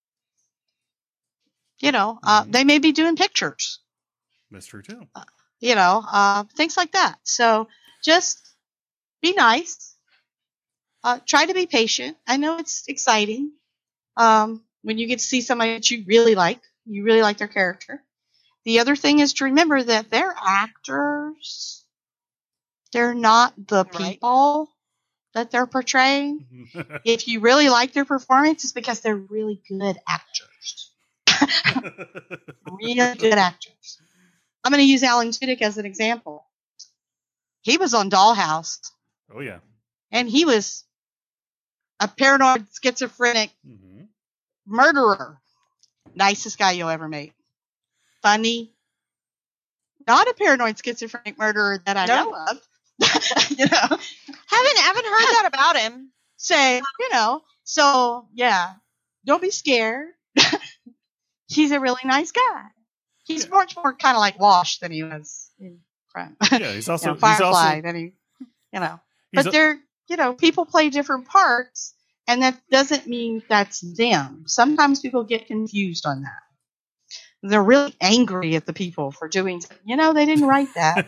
You know, uh, Mhm. they may be doing pictures, That's true too. you know, uh, things like that. So just be nice. Uh, try to be patient. I know it's exciting um, when you get to see somebody that you really like, you really like their character. The other thing is to remember that they're actors. They're not the Right. people that they're portraying. If you really like their performance, it's because they're really good actors. Really good actors. I'm going to use Alan Tudyk as an example. He was on Dollhouse, Oh yeah. and he was a paranoid, schizophrenic Mm-hmm. murderer. Nicest guy you'll ever meet. Funny. Not a paranoid, schizophrenic murderer that I No. know of. You know, Haven't haven't heard that about him. say, you know, so yeah, don't be scared. He's a really nice guy. He's Yeah. much more kind of like Wash than he was in front. Yeah, he's also you know, he's Firefly also than he, you know. he's But a- they're, you know, people play different parts, and that doesn't mean that's them. Sometimes people get confused on that. They're really angry at the people for doing, you know, they didn't write that.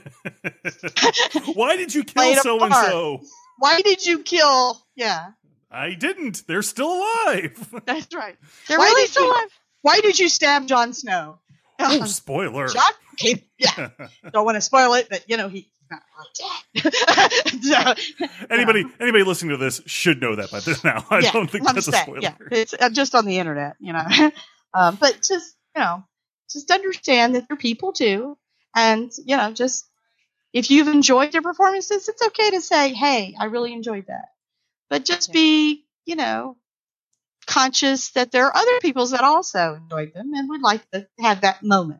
Why did you kill Played a so and so? Why did you kill? Yeah, I didn't. They're still alive. that's right. They're Why really did still you- alive. Why did you stab Jon Snow? Oh, spoiler. Jon, he, yeah, don't want to spoil it, but you know he's not really dead. So, anybody anybody listening to this should know that by this now. I yeah, don't think I'm that's a saying, spoiler. Yeah, it's uh, just on the internet, you know. um, but just you know, just understand that they're people too, and you know, just if you've enjoyed their performances, it's okay to say, "Hey, I really enjoyed that," but just Yeah. be, you know, conscious that there are other people that also enjoyed them and would like to have that moment.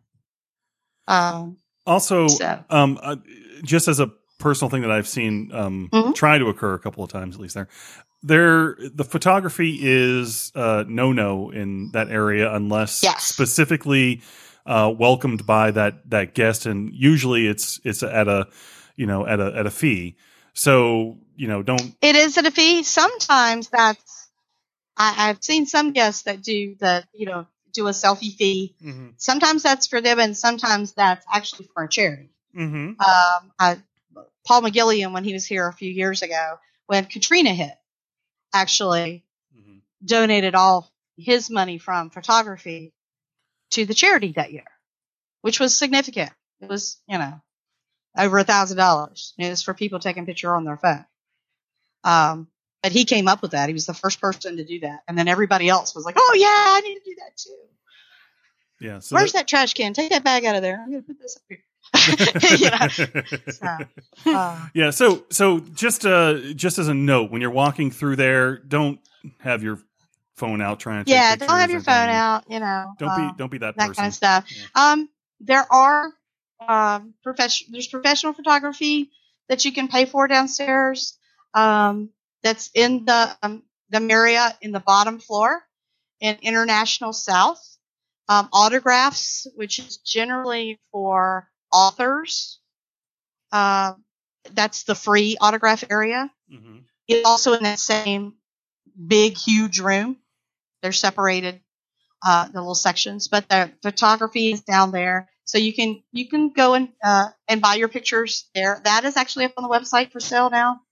Um, Also, So. um, uh, just as a personal thing that I've seen um, Mhm. try to occur a couple of times, at least there, there the photography is uh, no no in that area unless Yes. specifically uh, welcomed by that that guest, and usually it's it's at a you know at a at a fee. So you know don't It is at a fee. Sometimes that's, I, I've seen some guests that do the, you know, do a selfie fee. mm-hmm, Sometimes that's for them, and sometimes that's actually for a charity. mm-hmm, Um, I, Paul McGillian, when he was here a few years ago, when Katrina hit, actually mm-hmm. donated all his money from photography to the charity that year, which was significant. It was, you know, over a thousand dollars. It was for people taking picture on their phone. Um, but he came up with that. He was the first person to do that. And then everybody else was like, oh yeah, I need to do that too. Yeah. So Where's that trash can? Take that bag out of there. I'm going to put this up here. You know, so, uh, Yeah, so so just uh just as a note, when you're walking through there, don't have your phone out trying to take yeah, pictures don't have your or phone anything. out, you know. Don't um, be don't be that, that person. kind of stuff. Yeah. Um, there are um, profession. There's professional photography that you can pay for downstairs. Um, that's in the um, the Marriott in the bottom floor in International South. Um, autographs, which is generally for authors. Uh, that's the free autograph area. Mm-hmm. It's also in that same big, huge room. They're separated, uh, the little sections, but the photography is down there. So you can, you can go and, uh, and buy your pictures there. That is actually up on the website for sale now.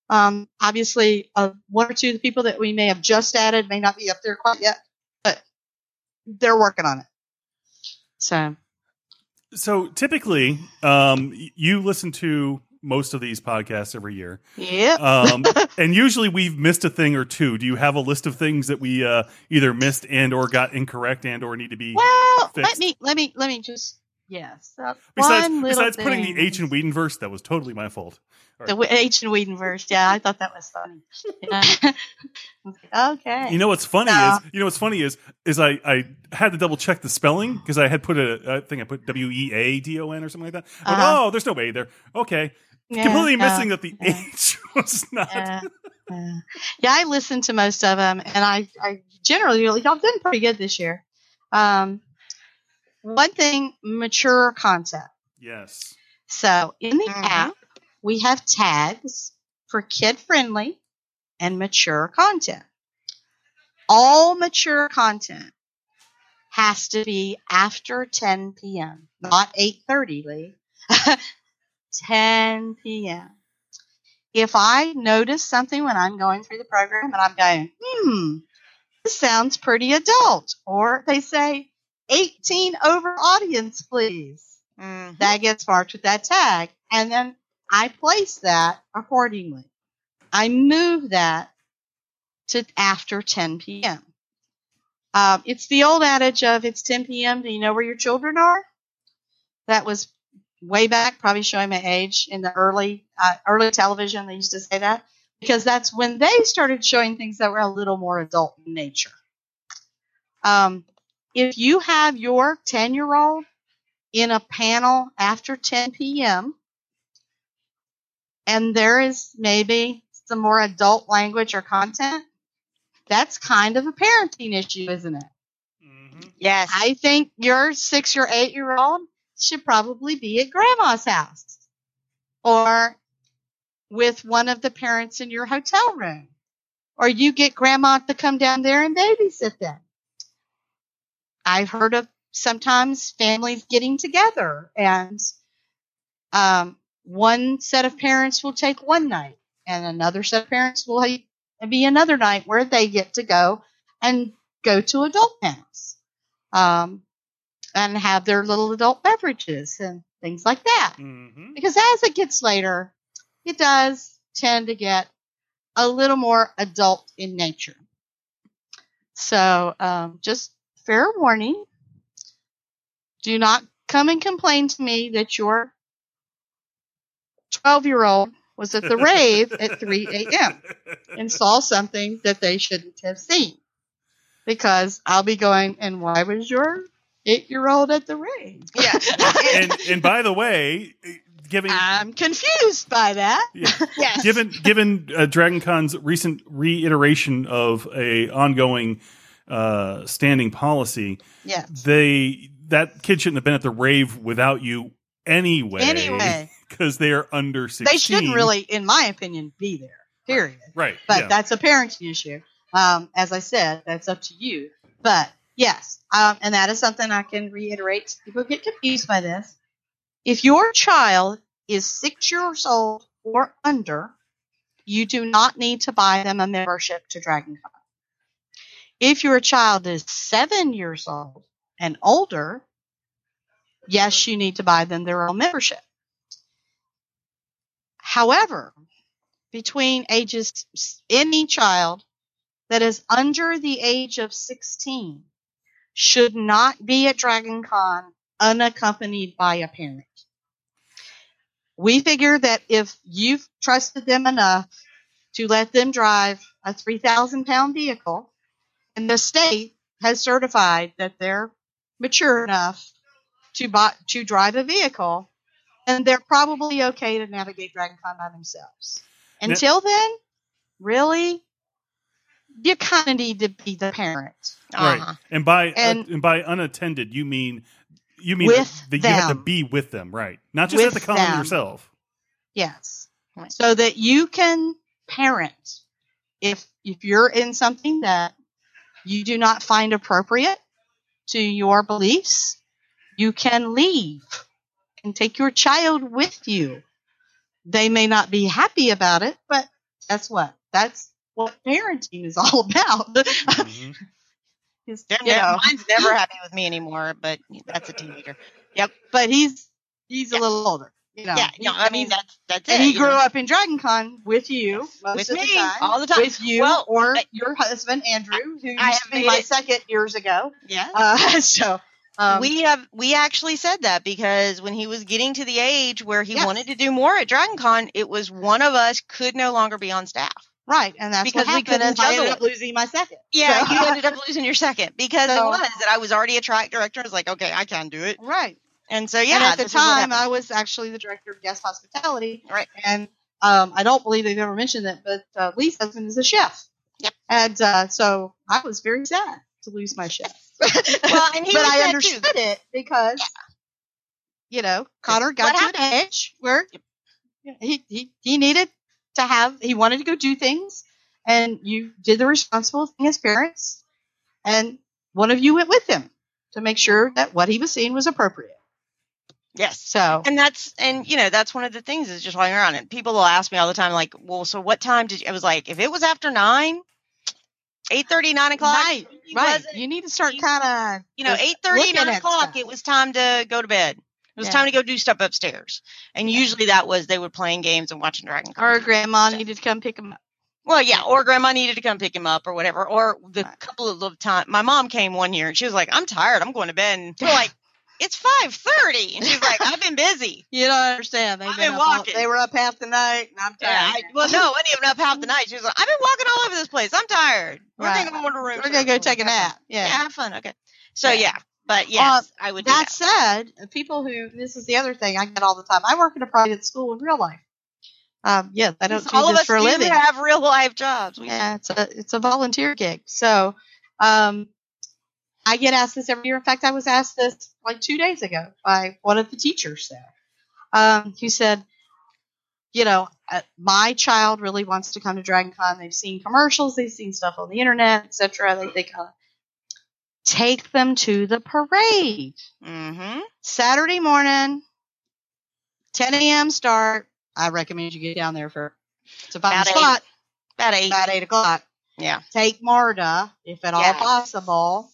Um, obviously, uh, one or two of the people that we may have just added may not be up there quite yet, but they're working on it. So, So typically, um, y- you listen to most of these podcasts every year. yeah. Um, and usually we've missed a thing or two. Do you have a list of things that we uh, either missed and or got incorrect and or need to be Well, fixed? let me let me let me just yes. Uh, besides one little besides putting the thing. H in Whedonverse, that was totally my fault. The w- H and Whedonverse. Yeah, I thought that was funny. Yeah. Okay. You know what's funny No. is you know what's funny is is I, I had to double check the spelling because I had put a I think I put W E A D O N or something like that. I'm like, Uh-huh. oh, there's no way there. Okay, Yeah, completely no, missing that the yeah. H was not. Yeah, yeah. Yeah, I listened to most of them, and I, I generally, y'all done pretty good this year. Um, one thing, mature content. Yes. So in the Mhm. app, we have tags for kid friendly and mature content. All mature content has to be after ten p.m., not eight thirty, Lee. ten p.m. If I notice something when I'm going through the program and I'm going, hmm, this sounds pretty adult, or they say eighteen over audience, please, Mhm. that gets marked with that tag. And then I place that accordingly. I move that to after ten p.m. Um, it's the old adage of it's ten p.m. Do you know where your children are? That was way back, probably showing my age in the early uh, early television. They used to say that because that's when they started showing things that were a little more adult in nature. Um, if you have your ten-year-old in a panel after ten p.m. and there is maybe some more adult language or content, that's kind of a parenting issue, isn't it? Mm-hmm. Yes. I think your six or eight year old should probably be at grandma's house or with one of the parents in your hotel room, or you get grandma to come down there and babysit them. I've heard of sometimes families getting together and um, one set of parents will take one night and another set of parents will ha- be another night where they get to go and go to adult panels um, and have their little adult beverages and things like that. Mm-hmm. Because as it gets later, it does tend to get a little more adult in nature. So um, just fair warning, do not come and complain to me that your twelve-year-old was at the rave at three a.m. and saw something that they shouldn't have seen. Because I'll be going, and why was your eight-year-old at the rave? Yeah. and and by the way, given I'm confused by that. yeah, Yes. given given uh, Dragon Con's recent reiteration of a ongoing uh, standing policy, Yes. they that kid shouldn't have been at the rave without you anyway. Anyway. because they are under sixteen. They shouldn't really, in my opinion, be there, period. Right. But yeah. that's a parenting issue. Um, as I said, that's up to you. But yes, um, and that is something I can reiterate. People get confused by this. If your child is six years old or under, you do not need to buy them a membership to Dragon Con. If your child is seven years old and older, yes, you need to buy them their own membership. However, between ages, any child that is under the age of sixteen should not be at Dragon Con unaccompanied by a parent. We figure that if you've trusted them enough to let them drive a three thousand pound vehicle, and the state has certified that they're mature enough to buy, to drive a vehicle, and they're probably okay to navigate Dragon Con by themselves. Until then, really, you kind of need to be the parent. Right. Uh-huh. And by And- uh, and by unattended, you mean you mean With that you have to them. be with them, right? Not just With at the con them. yourself. Yes. Right. So that you can parent. If if you're in something that you do not find appropriate to your beliefs, you can leave and take your child with you. They may not be happy about it, but guess what? That's what parenting is all about. Mhm. Is, They're you never- know, mine's never happy with me anymore, but that's a teenager. Yep. but he's he's Yeah. a little older. You know, Yeah. He- No, I mean he's- that's that's and it. he you grew know. up in Dragon Con with you Yes. most With of me the time, all the time. with you Well, or I- your husband Andrew, who used I have to be made my it- second years ago. Yeah. Uh, so um, we have we actually said that because when he was getting to the age where he Yes. wanted to do more at Dragon Con, it was one of us could no longer be on staff. right, and that's because what we happened. couldn't and I ended juggle up losing my second. Yeah, So- you ended up losing your second because So- it was that I was already a track director. I was like, okay, I can do it. right. And so yeah, and at the this is what time, happened. I was actually the director of guest hospitality. Right. And um, I don't believe they've ever mentioned it, but uh, Lee's husband is a chef. Yep. And uh, so I was very sad to lose my chef. Well, and he but was I sad, understood too. it because, you know, Connor got what to an age where he, he, he needed to have, he wanted to go do things, and you did the responsible thing as parents, and one of you went with him to make sure that what he was seeing was appropriate. Yes. So, And that's and you know that's one of the things is just while you're on it. People will ask me all the time, like, well, so what time did you? I was like, if it was after nine, eight thirty, nine o'clock, right, he right. wasn't- You need to start you- kind of, you know, eight thirty, looking nine at o'clock, stuff. it was time to go to bed. It was Yeah. time to go do stuff upstairs. And usually that was they were playing games and watching Dragon Con. or grandma needed to come pick him up. Well, yeah, or grandma needed to come pick him up or whatever. Or the Right. couple of little time, my mom came one year and she was like, I'm tired. I'm going to bed. And we're like, it's five thirty. And she's like, I've been busy. You don't understand. They've I've been been up all- walking. They were up half the night, and I'm Yeah, tired. I, well, no, I wasn't even up half the night. She was like, I've been walking all over this place. I'm tired. We're Right. going to go to room. We're gonna go take a nap. Yeah, Yeah. have fun. Okay. So, Yeah. yeah. But, yes, I would do That that. said, people who this is the other thing I get all the time. I work at a private school in real life. Um, yes, I don't do All of this us for a do living. have real life jobs. We Yeah, it's a it's a volunteer gig. So, um, I get asked this every year. In fact, I was asked this like two days ago by one of the teachers there, um, who said, you know, uh, my child really wants to come to Dragon Con. They've seen commercials, they've seen stuff on the internet, et cetera. They, they kind of take them to the parade. Mm-hmm. Saturday morning, ten a.m. start. I recommend you get down there for to find About a eight. spot About eight. about eight o'clock. Yeah. Take Marta, if at all Yeah. possible,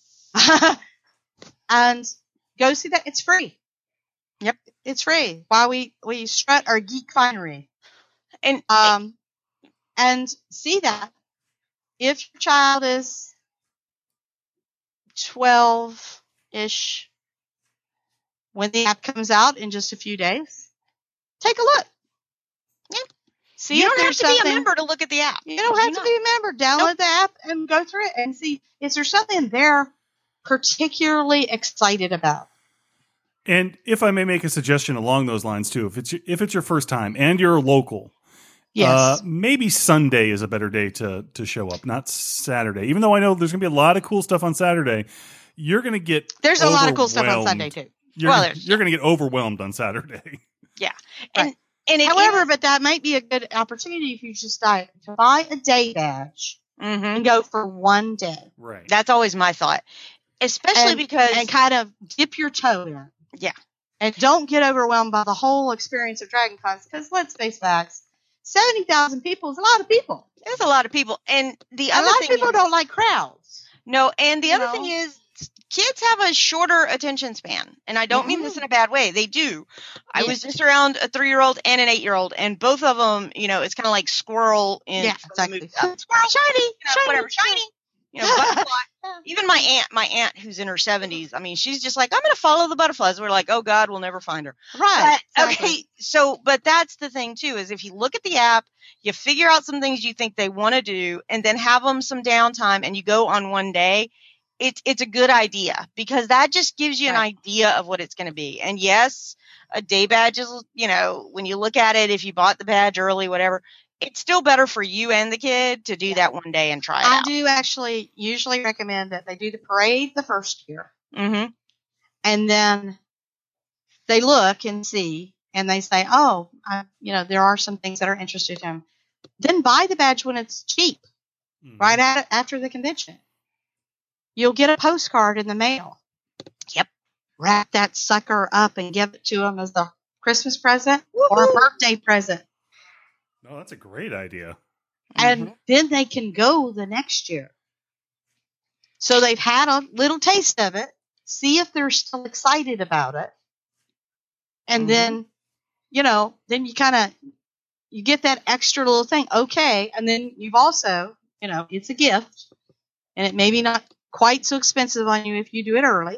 and go see that. It's free. Yep. It's free. While we, we strut our geek finery. And Um, and see that. If your child is twelve-ish, when the app comes out in just a few days, take a look. Yeah. See you if don't have there's to be a something- member to look at the app. You don't have You to know- be a member. Download the app and go through it and see, is there something they're particularly excited about? And if I may make a suggestion along those lines too, if it's if it's your first time and you're local, Yes. uh, maybe Sunday is a better day to to show up, not Saturday. Even though I know there's going to be a lot of cool stuff on Saturday, you're going to get There's a lot of cool stuff on overwhelmed. Sunday, too. You're, Well, gonna- there's- you're going to get overwhelmed on Saturday. Yeah. And Right. and it However, is- but that might be a good opportunity if you just decide to buy a day badge Mhm. and go for one day. Right. That's always my thought, especially And- because And kind of dip your toe in. Yeah. And don't get overwhelmed by the whole experience of Dragon Con, because let's face facts, seventy thousand people is a lot of people. there's a lot of people, and the A other lot of thing people is, don't like crowds. no, and the you other know. thing is kids have a shorter attention span, and I don't mean this in a bad way. They do. I Yeah. was just around a three-year-old and an eight-year-old, and both of them, you know, it's kind of like squirrel in Yeah, from the exactly. movie. Uh, squirrel, shiny, you know, shiny, whatever, shiny. You know, butterfly. Even my aunt, my aunt who's in her seventies, I mean, she's just like, I'm going to follow the butterflies. We're like, oh God, we'll never find her. Right. But, exactly. okay, so, but that's the thing too, is if you look at the app, you figure out some things you think they want to do, and then have them some downtime, and you go on one day, it's it's a good idea, because that just gives you an Right. idea of what it's going to be. And yes, a day badge is, you know, when you look at it, if you bought the badge early, whatever, it's still better for you and the kid to do that one day and try it I out. do actually usually recommend that they do the parade the first year, Mm-hmm. and then they look and see, and they say, "Oh, I, you know, there are some things that are interested in him." Then buy the badge when it's cheap, Mhm. right at, after the convention. You'll get a postcard in the mail. Yep. Wrap that sucker up and give it to them as the Christmas present or a birthday present. No, that's a great idea. and Mhm. then they can go the next year. So they've had a little taste of it, see if they're still excited about it, and Mhm. then, you know, then you kind of, you get that extra little thing, okay, and then you've also, you know, it's a gift, and it may be not quite so expensive on you if you do it early.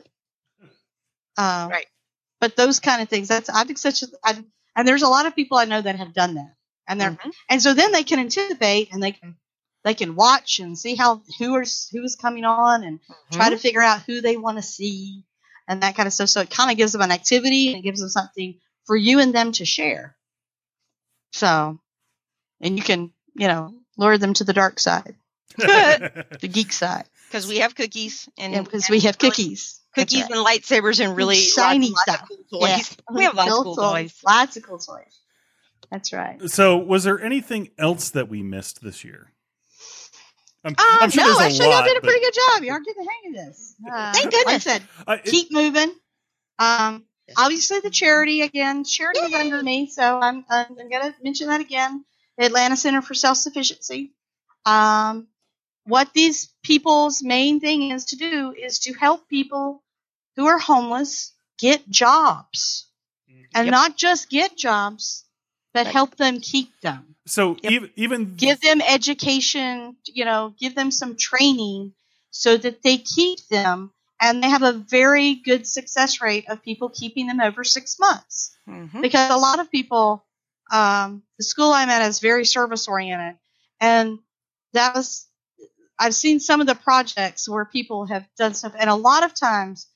Um, Right. But those kind of things, that's, I think such a, I, and there's a lot of people I know that have done that. And they're, Mhm. and so then they can anticipate and they can, they can watch and see how, who is, who is coming on and try to figure out who they want to see and that kind of stuff. So it kind of gives them an activity and it gives them something for you and them to share. So, and you can, you know, lure them to the dark side, the geek side. Because we have cookies and Because we have cookies. cookies That's right. and lightsabers and really Shiny lots, lots stuff. of cool toys. Yeah. We have lots of Cool cool toys. toys. Lots of cool toys. That's right. So, was there anything else that we missed this year? I'm, Um, I'm sure no, there's a actually, lot, y'all did a but- pretty good job. Y'all getting the hang of this. Uh, Thank Like I goodness. said, I- it- keep moving. Um, obviously, the charity again. Charity is under me, so I'm I'm, I'm going to mention that again. The Atlanta Center for Self Sufficiency. Um, what these people's main thing is to do is to help people who are homeless get jobs, and Yep. not just get jobs, but help them keep them. So Yep. even even Give them education, you know, give them some training so that they keep them, and they have a very good success rate of people keeping them over six months. Mhm. Because a lot of people, um, the school I'm at is very service oriented, and that was, I've seen some of the projects where people have done stuff, and a lot of times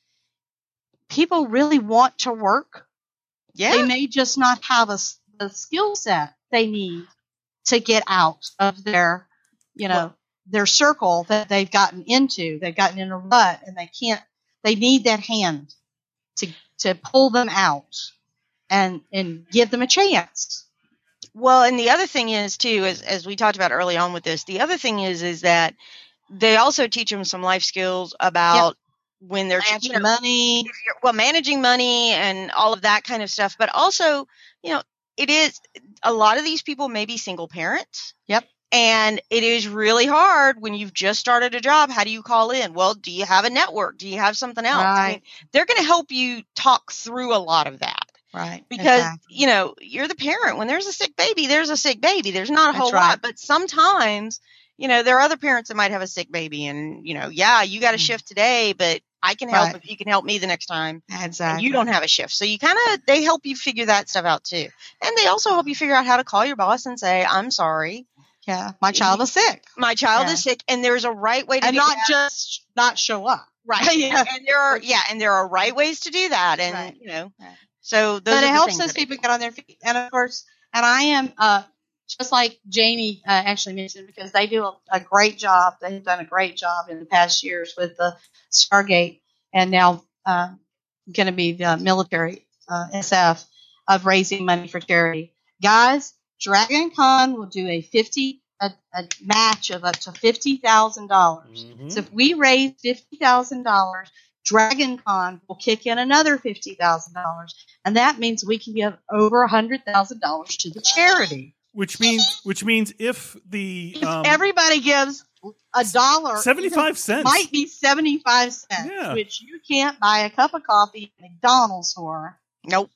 people really want to work. Yeah. They may just not have a, s- the skill set they need to get out of their, you know, Well- their circle that they've gotten into. They've gotten in a rut and they can't, they need that hand to, to pull them out and, and give them a chance. Well, and the other thing is too, as as we talked about early on with this, the other thing is is that they also teach them some life skills about when they're you Managing know, money. if you're, well, managing money and all of that kind of stuff. But also, you know, it is a lot of these people may be single parents. Yep. And it is really hard when you've just started a job. How do you call in? Well, do you have a network? Do you have something else? I mean, Right. they're going to help you talk through a lot of that. Right. Because, Exactly. you know, you're the parent. When there's a sick baby, there's a sick baby. There's not a That's whole right. lot. But sometimes, you know, there are other parents that might have a sick baby. And, you know, yeah, you got a Mm. shift today, but I can help Right. if you can help me the next time. Exactly. And you don't have a shift. So you kind of, they help you figure that stuff out too. And they also help you figure out how to call your boss and say, I'm sorry, Yeah. My child is sick. my child Yeah. is sick. And there's a right way to And do not that. just not show up. Right. Yeah. And there are, yeah, and there are right ways to do that. And, Right. you know, Right. so those But are it the helps things those that I people do. get on their feet. And of course, and I am, uh, just like Jamie uh, actually mentioned, because they do a, a great job. They've done a great job in the past years with the Stargate and now uh, going to be the military uh, S F of raising money for charity. Guys, Dragon Con will do a fifty a, a match of up to fifty thousand dollars. Mhm. So if we raise fifty thousand dollars, Dragon Con will kick in another fifty thousand dollars, and that means we can give over one hundred thousand dollars to the charity. which means which means if the If um, everybody gives a dollar, seventy-five even- cents. might be seventy-five cents, Yeah. which you can't buy a cup of coffee at McDonald's for. Nope.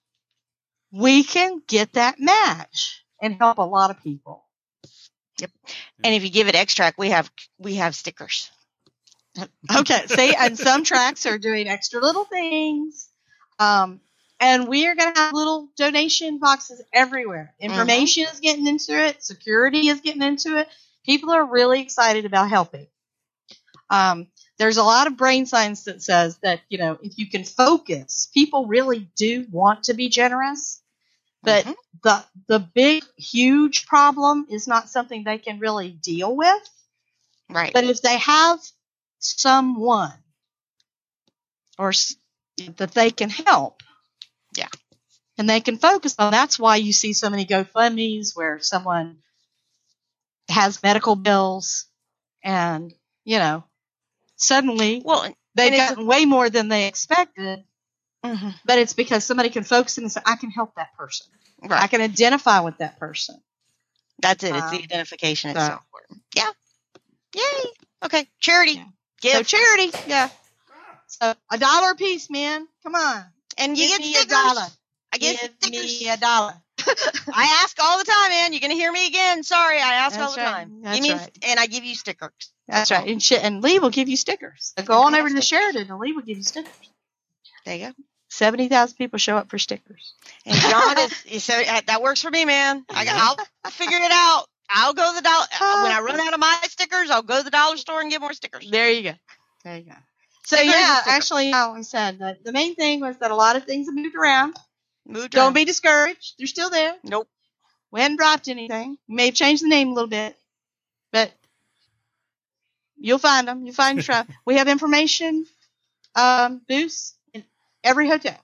We can get that match and help a lot of people. And if you give it extract, we have, we have stickers. Okay, see, and some tracks are doing extra little things. Um, and we are going to have little donation boxes everywhere. Information is getting into it. Security is getting into it. People are really excited about helping. Um, there's a lot of brain science that says that, you know, if you can focus, people really do want to be generous. But Mhm. the the big, huge problem is not something they can really deal with. Right. But if they have someone or s- that they can help, Yeah. and they can focus on, that's why you see so many GoFundMe's where someone has medical bills and, you know, suddenly Well, and they've it's- gotten way more than they expected, mhm. but it's because somebody can focus in and say, I can help that person. I Right. can identify with that person. That's it. It's the um, identification so- itself. Yeah. Yay. Okay. Charity. Yeah. Give So- charity. Yeah. So a dollar a piece, man. Come on. And you Give get me stickers. a dollar. I get Give stickers. me a dollar. I ask all the time, man. You're going to hear me again. Sorry, I ask That's all the right. time. That's Give me, right. And I give you stickers. That's right. And, sh- and Lee will give you stickers. So go on over to Sheridan and Lee will give you stickers. There you go. seventy thousand people show up for stickers. And John is, he said, "Uh, that works for me, man. I, I'll figure it out. I'll go to the dollar. When I run out of my stickers, I'll go to the dollar store and get more stickers. There you go. There you go. So Stickers and yeah, stickers. actually, like I said, the, the main thing was that a lot of things have moved around. Moved Don't around. be discouraged. They're still there. Nope. We hadn't dropped anything. We may have changed the name a little bit, but you'll find them. You'll find your tribe. We have information um, booths in every hotel.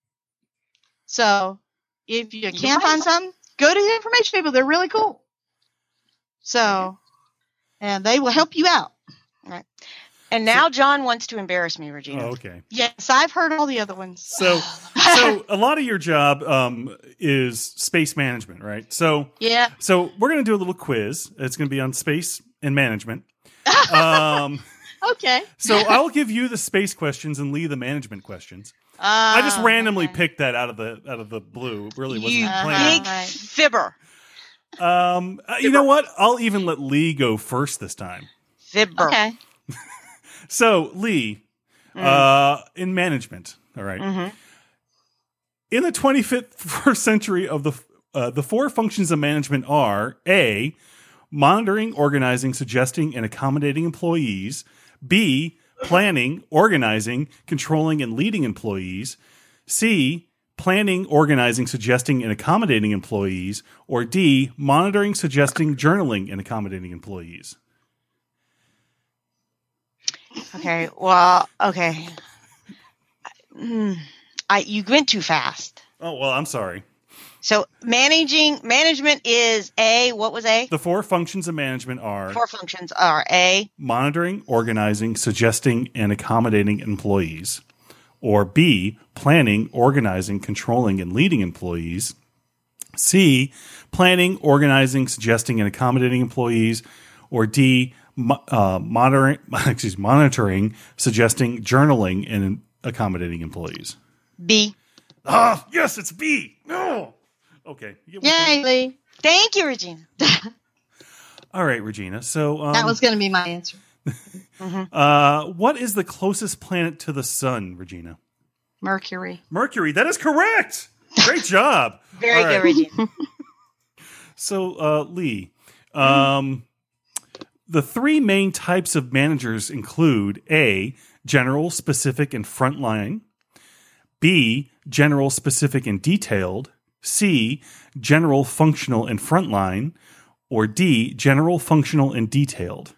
So if you can't find something, go to the information people. They're really cool. So, and they will help you out. And now John wants to embarrass me, Regina. Oh, okay. Yes, I've heard all the other ones. So, so a lot of your job um, is space management, right? So, Yeah. so we're going to do a little quiz. It's going to be on space and management. Um, Okay. so I will give you the space questions and Lee the management questions. I just Ah, randomly okay. picked that out of the out of the blue. It really wasn't You planned. big Right. fibber. Um, uh, you know what? I'll even let Lee go first this time. Fibber. Okay. So, Lee, uh, in management, all right. Mhm. In the twenty-first century of the uh, the four functions of management are A, monitoring, organizing, suggesting, and accommodating employees. B, planning, organizing, controlling, and leading employees. C, planning, organizing, suggesting, and accommodating employees. Or D, monitoring, suggesting, journaling, and accommodating employees. Okay. Well, okay. Mm, I you went too fast. Oh, well, I'm sorry. So managing management is A. What was A? The four functions of management are Four functions are A. monitoring, organizing, suggesting, and accommodating employees. Or B, planning, organizing, controlling, and leading employees. C, planning, organizing, suggesting, and accommodating employees. Or D, mo- uh, monitoring, excuse, monitoring, suggesting, journaling, and accommodating employees. B. Ah, yes, it's B. No. Okay. You get one point. Yay, Lee. Thank you, Regina. All right, Regina. So, um, That was going to be my answer. uh, what is the closest planet to the sun, Regina? Mercury. Mercury. That is correct. Great job. Very All good, right. Regina. So, uh, Lee, um, the three main types of managers include A, general, specific, and frontline. B, general, specific, and detailed. C, general, functional, and frontline. Or D, general, functional, and detailed.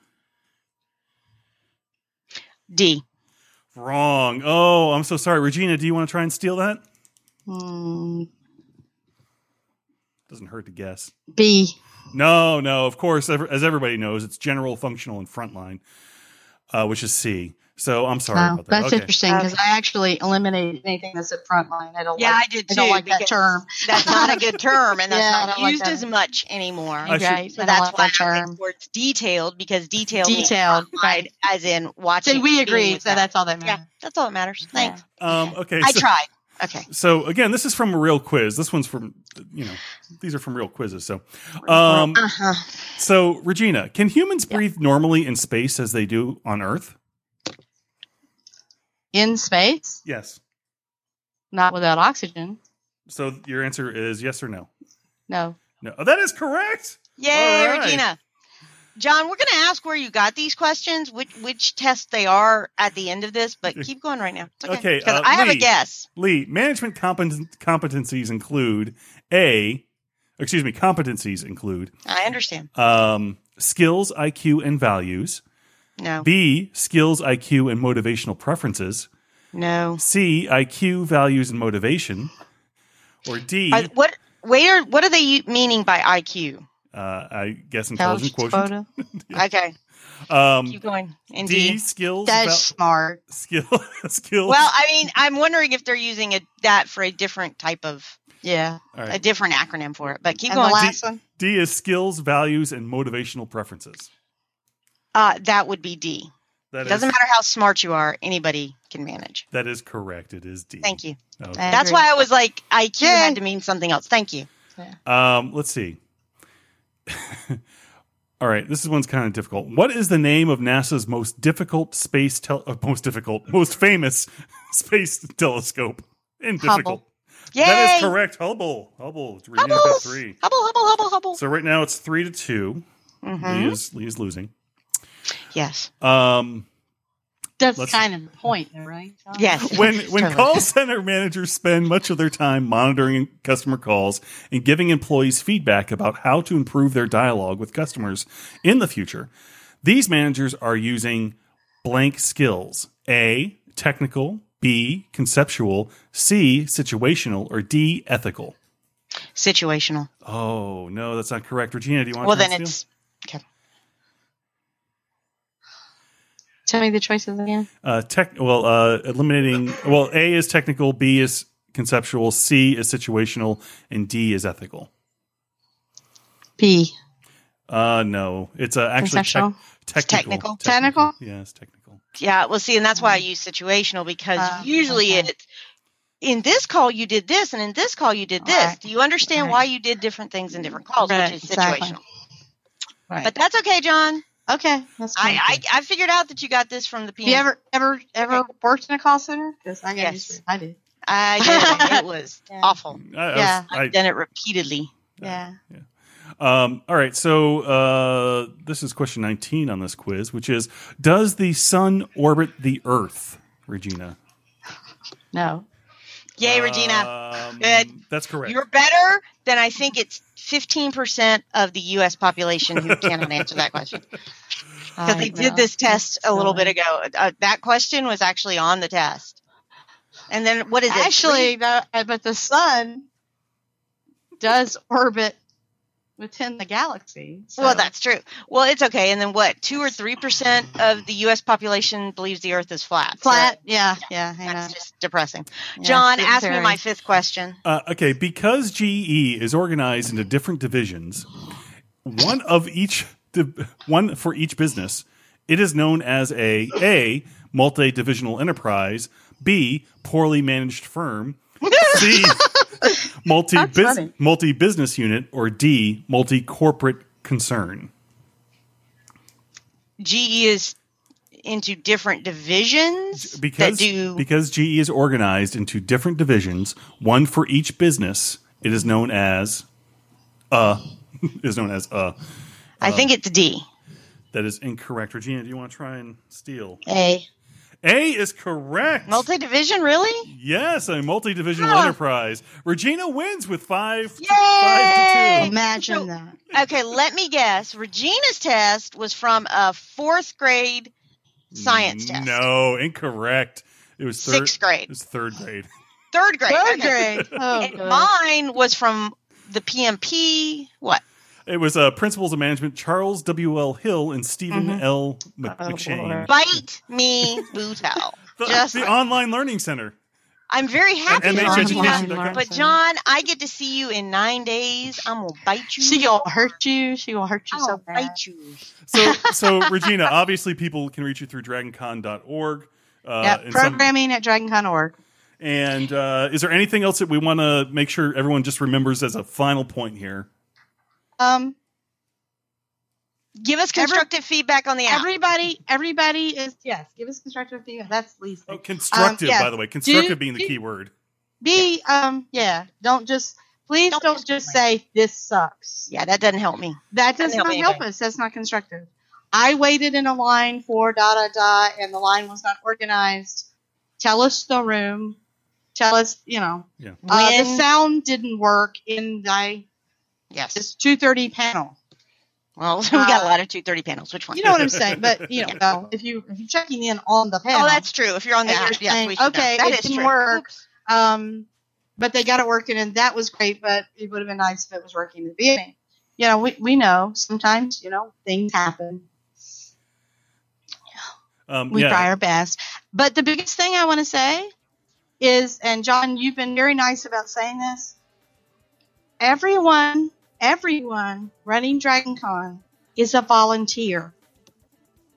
D. Wrong. Oh, I'm so sorry. Regina, do you want to try and steal that? Hmm, Doesn't hurt to guess. B. No, no. Of course, ev- as everybody knows, it's general, functional, and frontline, uh, which is C. So I'm sorry Oh, about that. that's Okay. interesting because I actually eliminated anything that's at front line. I don't Yeah, like, I did I don't too, like that because term. That's not a good term, and that's Yeah, I not don't like used that. as much anymore. I should- Right. So I don't that's like why that I term. went towards detailed, because detailed means Detailed, frontline, right. as in watching. So we being agreed. with So them. that's all that yeah, matters. that's all that matters. Thanks. Um, okay. I so, tried. Okay. So again, this is from a real quiz. This one's from, you know, these are from real quizzes. So, um, Uh-huh. so Regina, can humans breathe normally in space as they do on Earth? In space, Yes. not without oxygen. So your answer is yes or no? No. No. Oh, that is correct. Yay, All right. Regina. John, we're going to ask where you got these questions, which which tests they are at the end of this, but keep going right now. It's okay. Okay, 'Cause uh, I have a Lee. guess. Lee, management competen- competencies include A, excuse me, competencies include I understand. um, skills, I Q, and values. No. B, skills, I Q, and motivational preferences. No. C, I Q, values, and motivation. Or D, Are, what where what are they meaning by I Q? uh, I guess intelligent quotient. Photo. Okay. Um, Keep going. D, Indeed. skills, That's val- smart. skill, skills. Well, I mean, I'm wondering if they're using a, that for a different type of Yeah. All a right. different acronym for it. But keep And going. the last one. D is skills, values, and motivational preferences. Uh, that would be D. That It doesn't is- matter how smart you are, anybody can manage. That is correct. It is D. Thank you. Okay. I That's agree. why I was like, I Q Yay. had to mean something else. Thank you. Um, let's see. All right, this is one's kind of difficult. What is the name of NASA's most difficult space tel- uh, most difficult, most famous space telescope? And difficult. Yay! That is correct. Hubble. Hubble. Regina Hubble! got three. Hubble, Hubble, Hubble, Hubble. So right now it's three to two. Mhm. Lee is Lee is losing. Yes. Um, That's Let's- kind of the point, though, right? Yes. when when Totally. call center managers spend much of their time monitoring customer calls and giving employees feedback about how to improve their dialogue with customers in the future, these managers are using blank skills: A, technical; B, conceptual; C, situational; or D, ethical. Situational. Oh no, that's not correct. Regina, do you want Well, to then it's okay. Tell me the choices again. Uh, tech. Well, uh, eliminating. Well, A is technical, B is conceptual, C is situational, and D is ethical. B. Uh, no, it's uh, actually Conceptual? tech technical. technical. Technical? Yes, technical. Yeah. Well, see, and that's why I use situational because Uh, usually okay. it's in this call you did this, and in this call you did this. Right. Do you understand Right. why you did different things in different calls, Right, which is exactly. situational? Right. But that's okay, John. okay. That's fine. I, I I figured out that you got this from the P M. Have you ever ever ever worked in a call center? Because I got Yes. used to it. I did. I did. and It was Yeah. awful. I, I Yeah. was- I- I've done it repeatedly. Yeah. Um, all right, so uh, this is question nineteen on this quiz, which is: does the sun orbit the Earth, Regina? No. Yay, Regina. Um, Good. That's correct. You're better than I think it's fifteen percent of the U S population who cannot answer that question. Because they did this test a little bit ago. Uh, that question was actually on the test. And then what is it? Actually, Three- no, uh, but the sun does orbit within the galaxy. So. well, that's true. Well, it's okay. And then what? Two or three percent of the U S population believes the Earth is flat. So flat. Yeah, yeah. I know. that's just depressing. Yeah, John, it's ask me very- my fifth question. Uh, okay, because G E is organized into different divisions, one of each, div- one for each business, it is known as a A, multi-divisional enterprise; B, poorly managed firm; C, multi That's funny. multi business unit; or D, multi corporate concern. G E is into different divisions Because that do. because G E is organized into different divisions, one for each business, it is known as uh is known as uh. I think it's D. That is incorrect. Regina, do you want to try and steal? A. A is correct. Multi division, really? Yes, a multi-divisional Huh. enterprise. Regina wins with five, to, Yay! five to two. Imagine So- that. Okay, let me guess. Regina's test was from a fourth grade science test. No, incorrect. It was third, Sixth grade. It was third grade. Third grade. Third okay. grade. Oh, And good. mine was from the P M P. What? It was uh, Principles of Management, Charles W. L. Hill and Stephen Mm-hmm. L. Mc- Oh, McShane. Lord. Bite me, Bootel. The, Just, the Online Learning Center. I'm very happy, M H Regina, education dot com. but John, I get to see you in nine days. I'm gonna bite you. She gonna hurt you. She gonna hurt you I'm so gonna bad. bite you. So, so Regina, obviously people can reach you through dragon con dot org. Uh, Yep. and some- Programming at dragon con dot org. And uh, is there anything else that we want to make sure everyone just remembers as a final point here? Um, Give us constructive feedback on the app. everybody, everybody is yes. Give us constructive feedback. That's least. Oh, constructive, Um, yes. by the way. Constructive Do- being the do- key word. Be um yeah. Don't just please Don't don't, just just complain. say this sucks. yeah, that doesn't help me. That does Doesn't help not me help anyway. us. That's not constructive. I waited in a line for da da da, and the line was not organized. Tell us the room. Tell us, you know, Yeah. uh, the When- sound didn't work in the Yes. this two thirty panel. Well, we got a uh, lot of two thirty panels. Which one? You know what I'm saying? But you know, if you if you're checking in on the panel, Oh, that's true. If you're on the and app, you're yes, saying, we should okay, know. That it is didn't true. work. Oops. Um, but they got it working, and that was great. But it would have been nice if it was working at the beginning. You know, we we know sometimes you know things happen. Um, We yeah. try our best. But the biggest thing I want to say is, and John, you've been very nice about saying this. Everyone, everyone running DragonCon is a volunteer.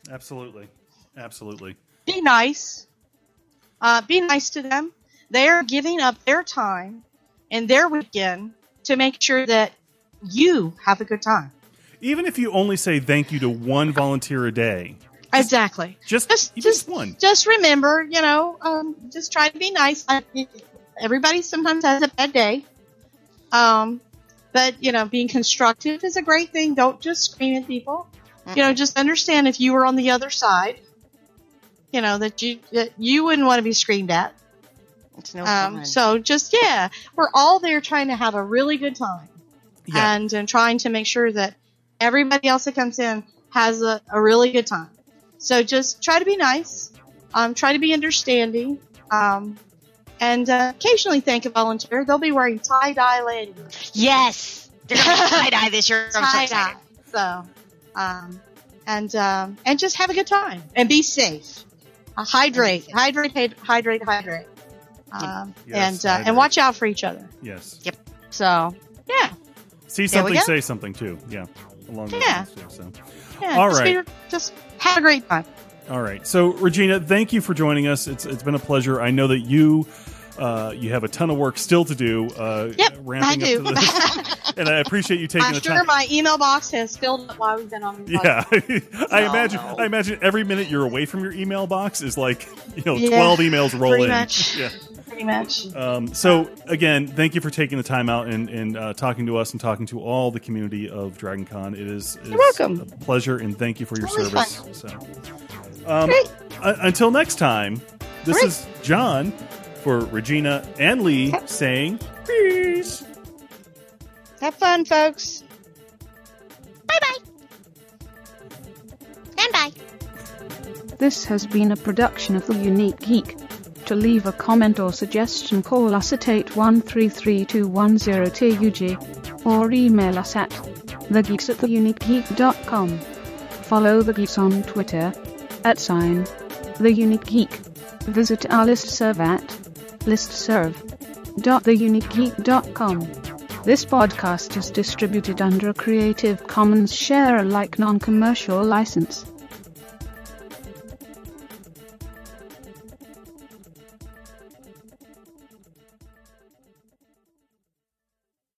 Absolutely. Absolutely. Be nice. Uh, be nice to them. They're giving up their time and their weekend to make sure that you have a good time. Even if you only say thank you to one volunteer a day. Exactly. Just just, even just one. Just remember, you know, um, just try to be nice. I, everybody sometimes has a bad day. Um, but, you know, being constructive is a great thing. Don't just scream at people. Mm-hmm. You know, just understand if you were on the other side, you know, that you that you wouldn't want to be screamed at. It's no um, fun. So just, yeah, we're all there trying to have a really good time. Yeah. And, and trying to make sure that everybody else that comes in has a, a really good time. So just try to be nice. Um, try to be understanding. Um, and uh, occasionally thank a volunteer. They'll be wearing tie-dye lady. Yes! They're going to tie-dye this year. I'm so Tie-dye. excited. So, um, and, um, and just have a good time. And be safe. Uh, hydrate. Hydrate, hydrate, hydrate, hydrate. Um, Yes, and, uh, hydrate. and watch out for each other. Yes. Yep. So, yeah. See There we something, go. say something too. Yeah. Along those Yeah. lines too, so. Yeah. All just, right. be, just have a great time. All right. So, Regina, thank you for joining us. It's it's been a pleasure. I know that you uh, you have a ton of work still to do. Uh, Yep, ramping I do. Up to this. And I appreciate you taking I'm the sure time. my email box has filled up while we've been on the Yeah, I No, imagine. no. I imagine every minute you're away from your email box is like you know Yeah, twelve emails roll pretty in. much. Yeah. Pretty much. Um, so again, thank you for taking the time out and, and uh, talking to us and talking to all the community of Dragon Con. It is, is You're welcome. a pleasure, and thank you for your Always service. So, um, Great. uh, until next time, this Great. is John for Regina and Lee saying peace. Have fun, folks. Stand by. This has been a production of The Unique Geek. To leave a comment or suggestion, call us at eight one three three two one zero T U G or email us at thegeeks at the unique geek dot com. Follow The Geeks on Twitter at sign The Unique Geek. Visit our listserv at listserv dot the unique geek dot com. This podcast is distributed under a Creative Commons Share-alike non-commercial license.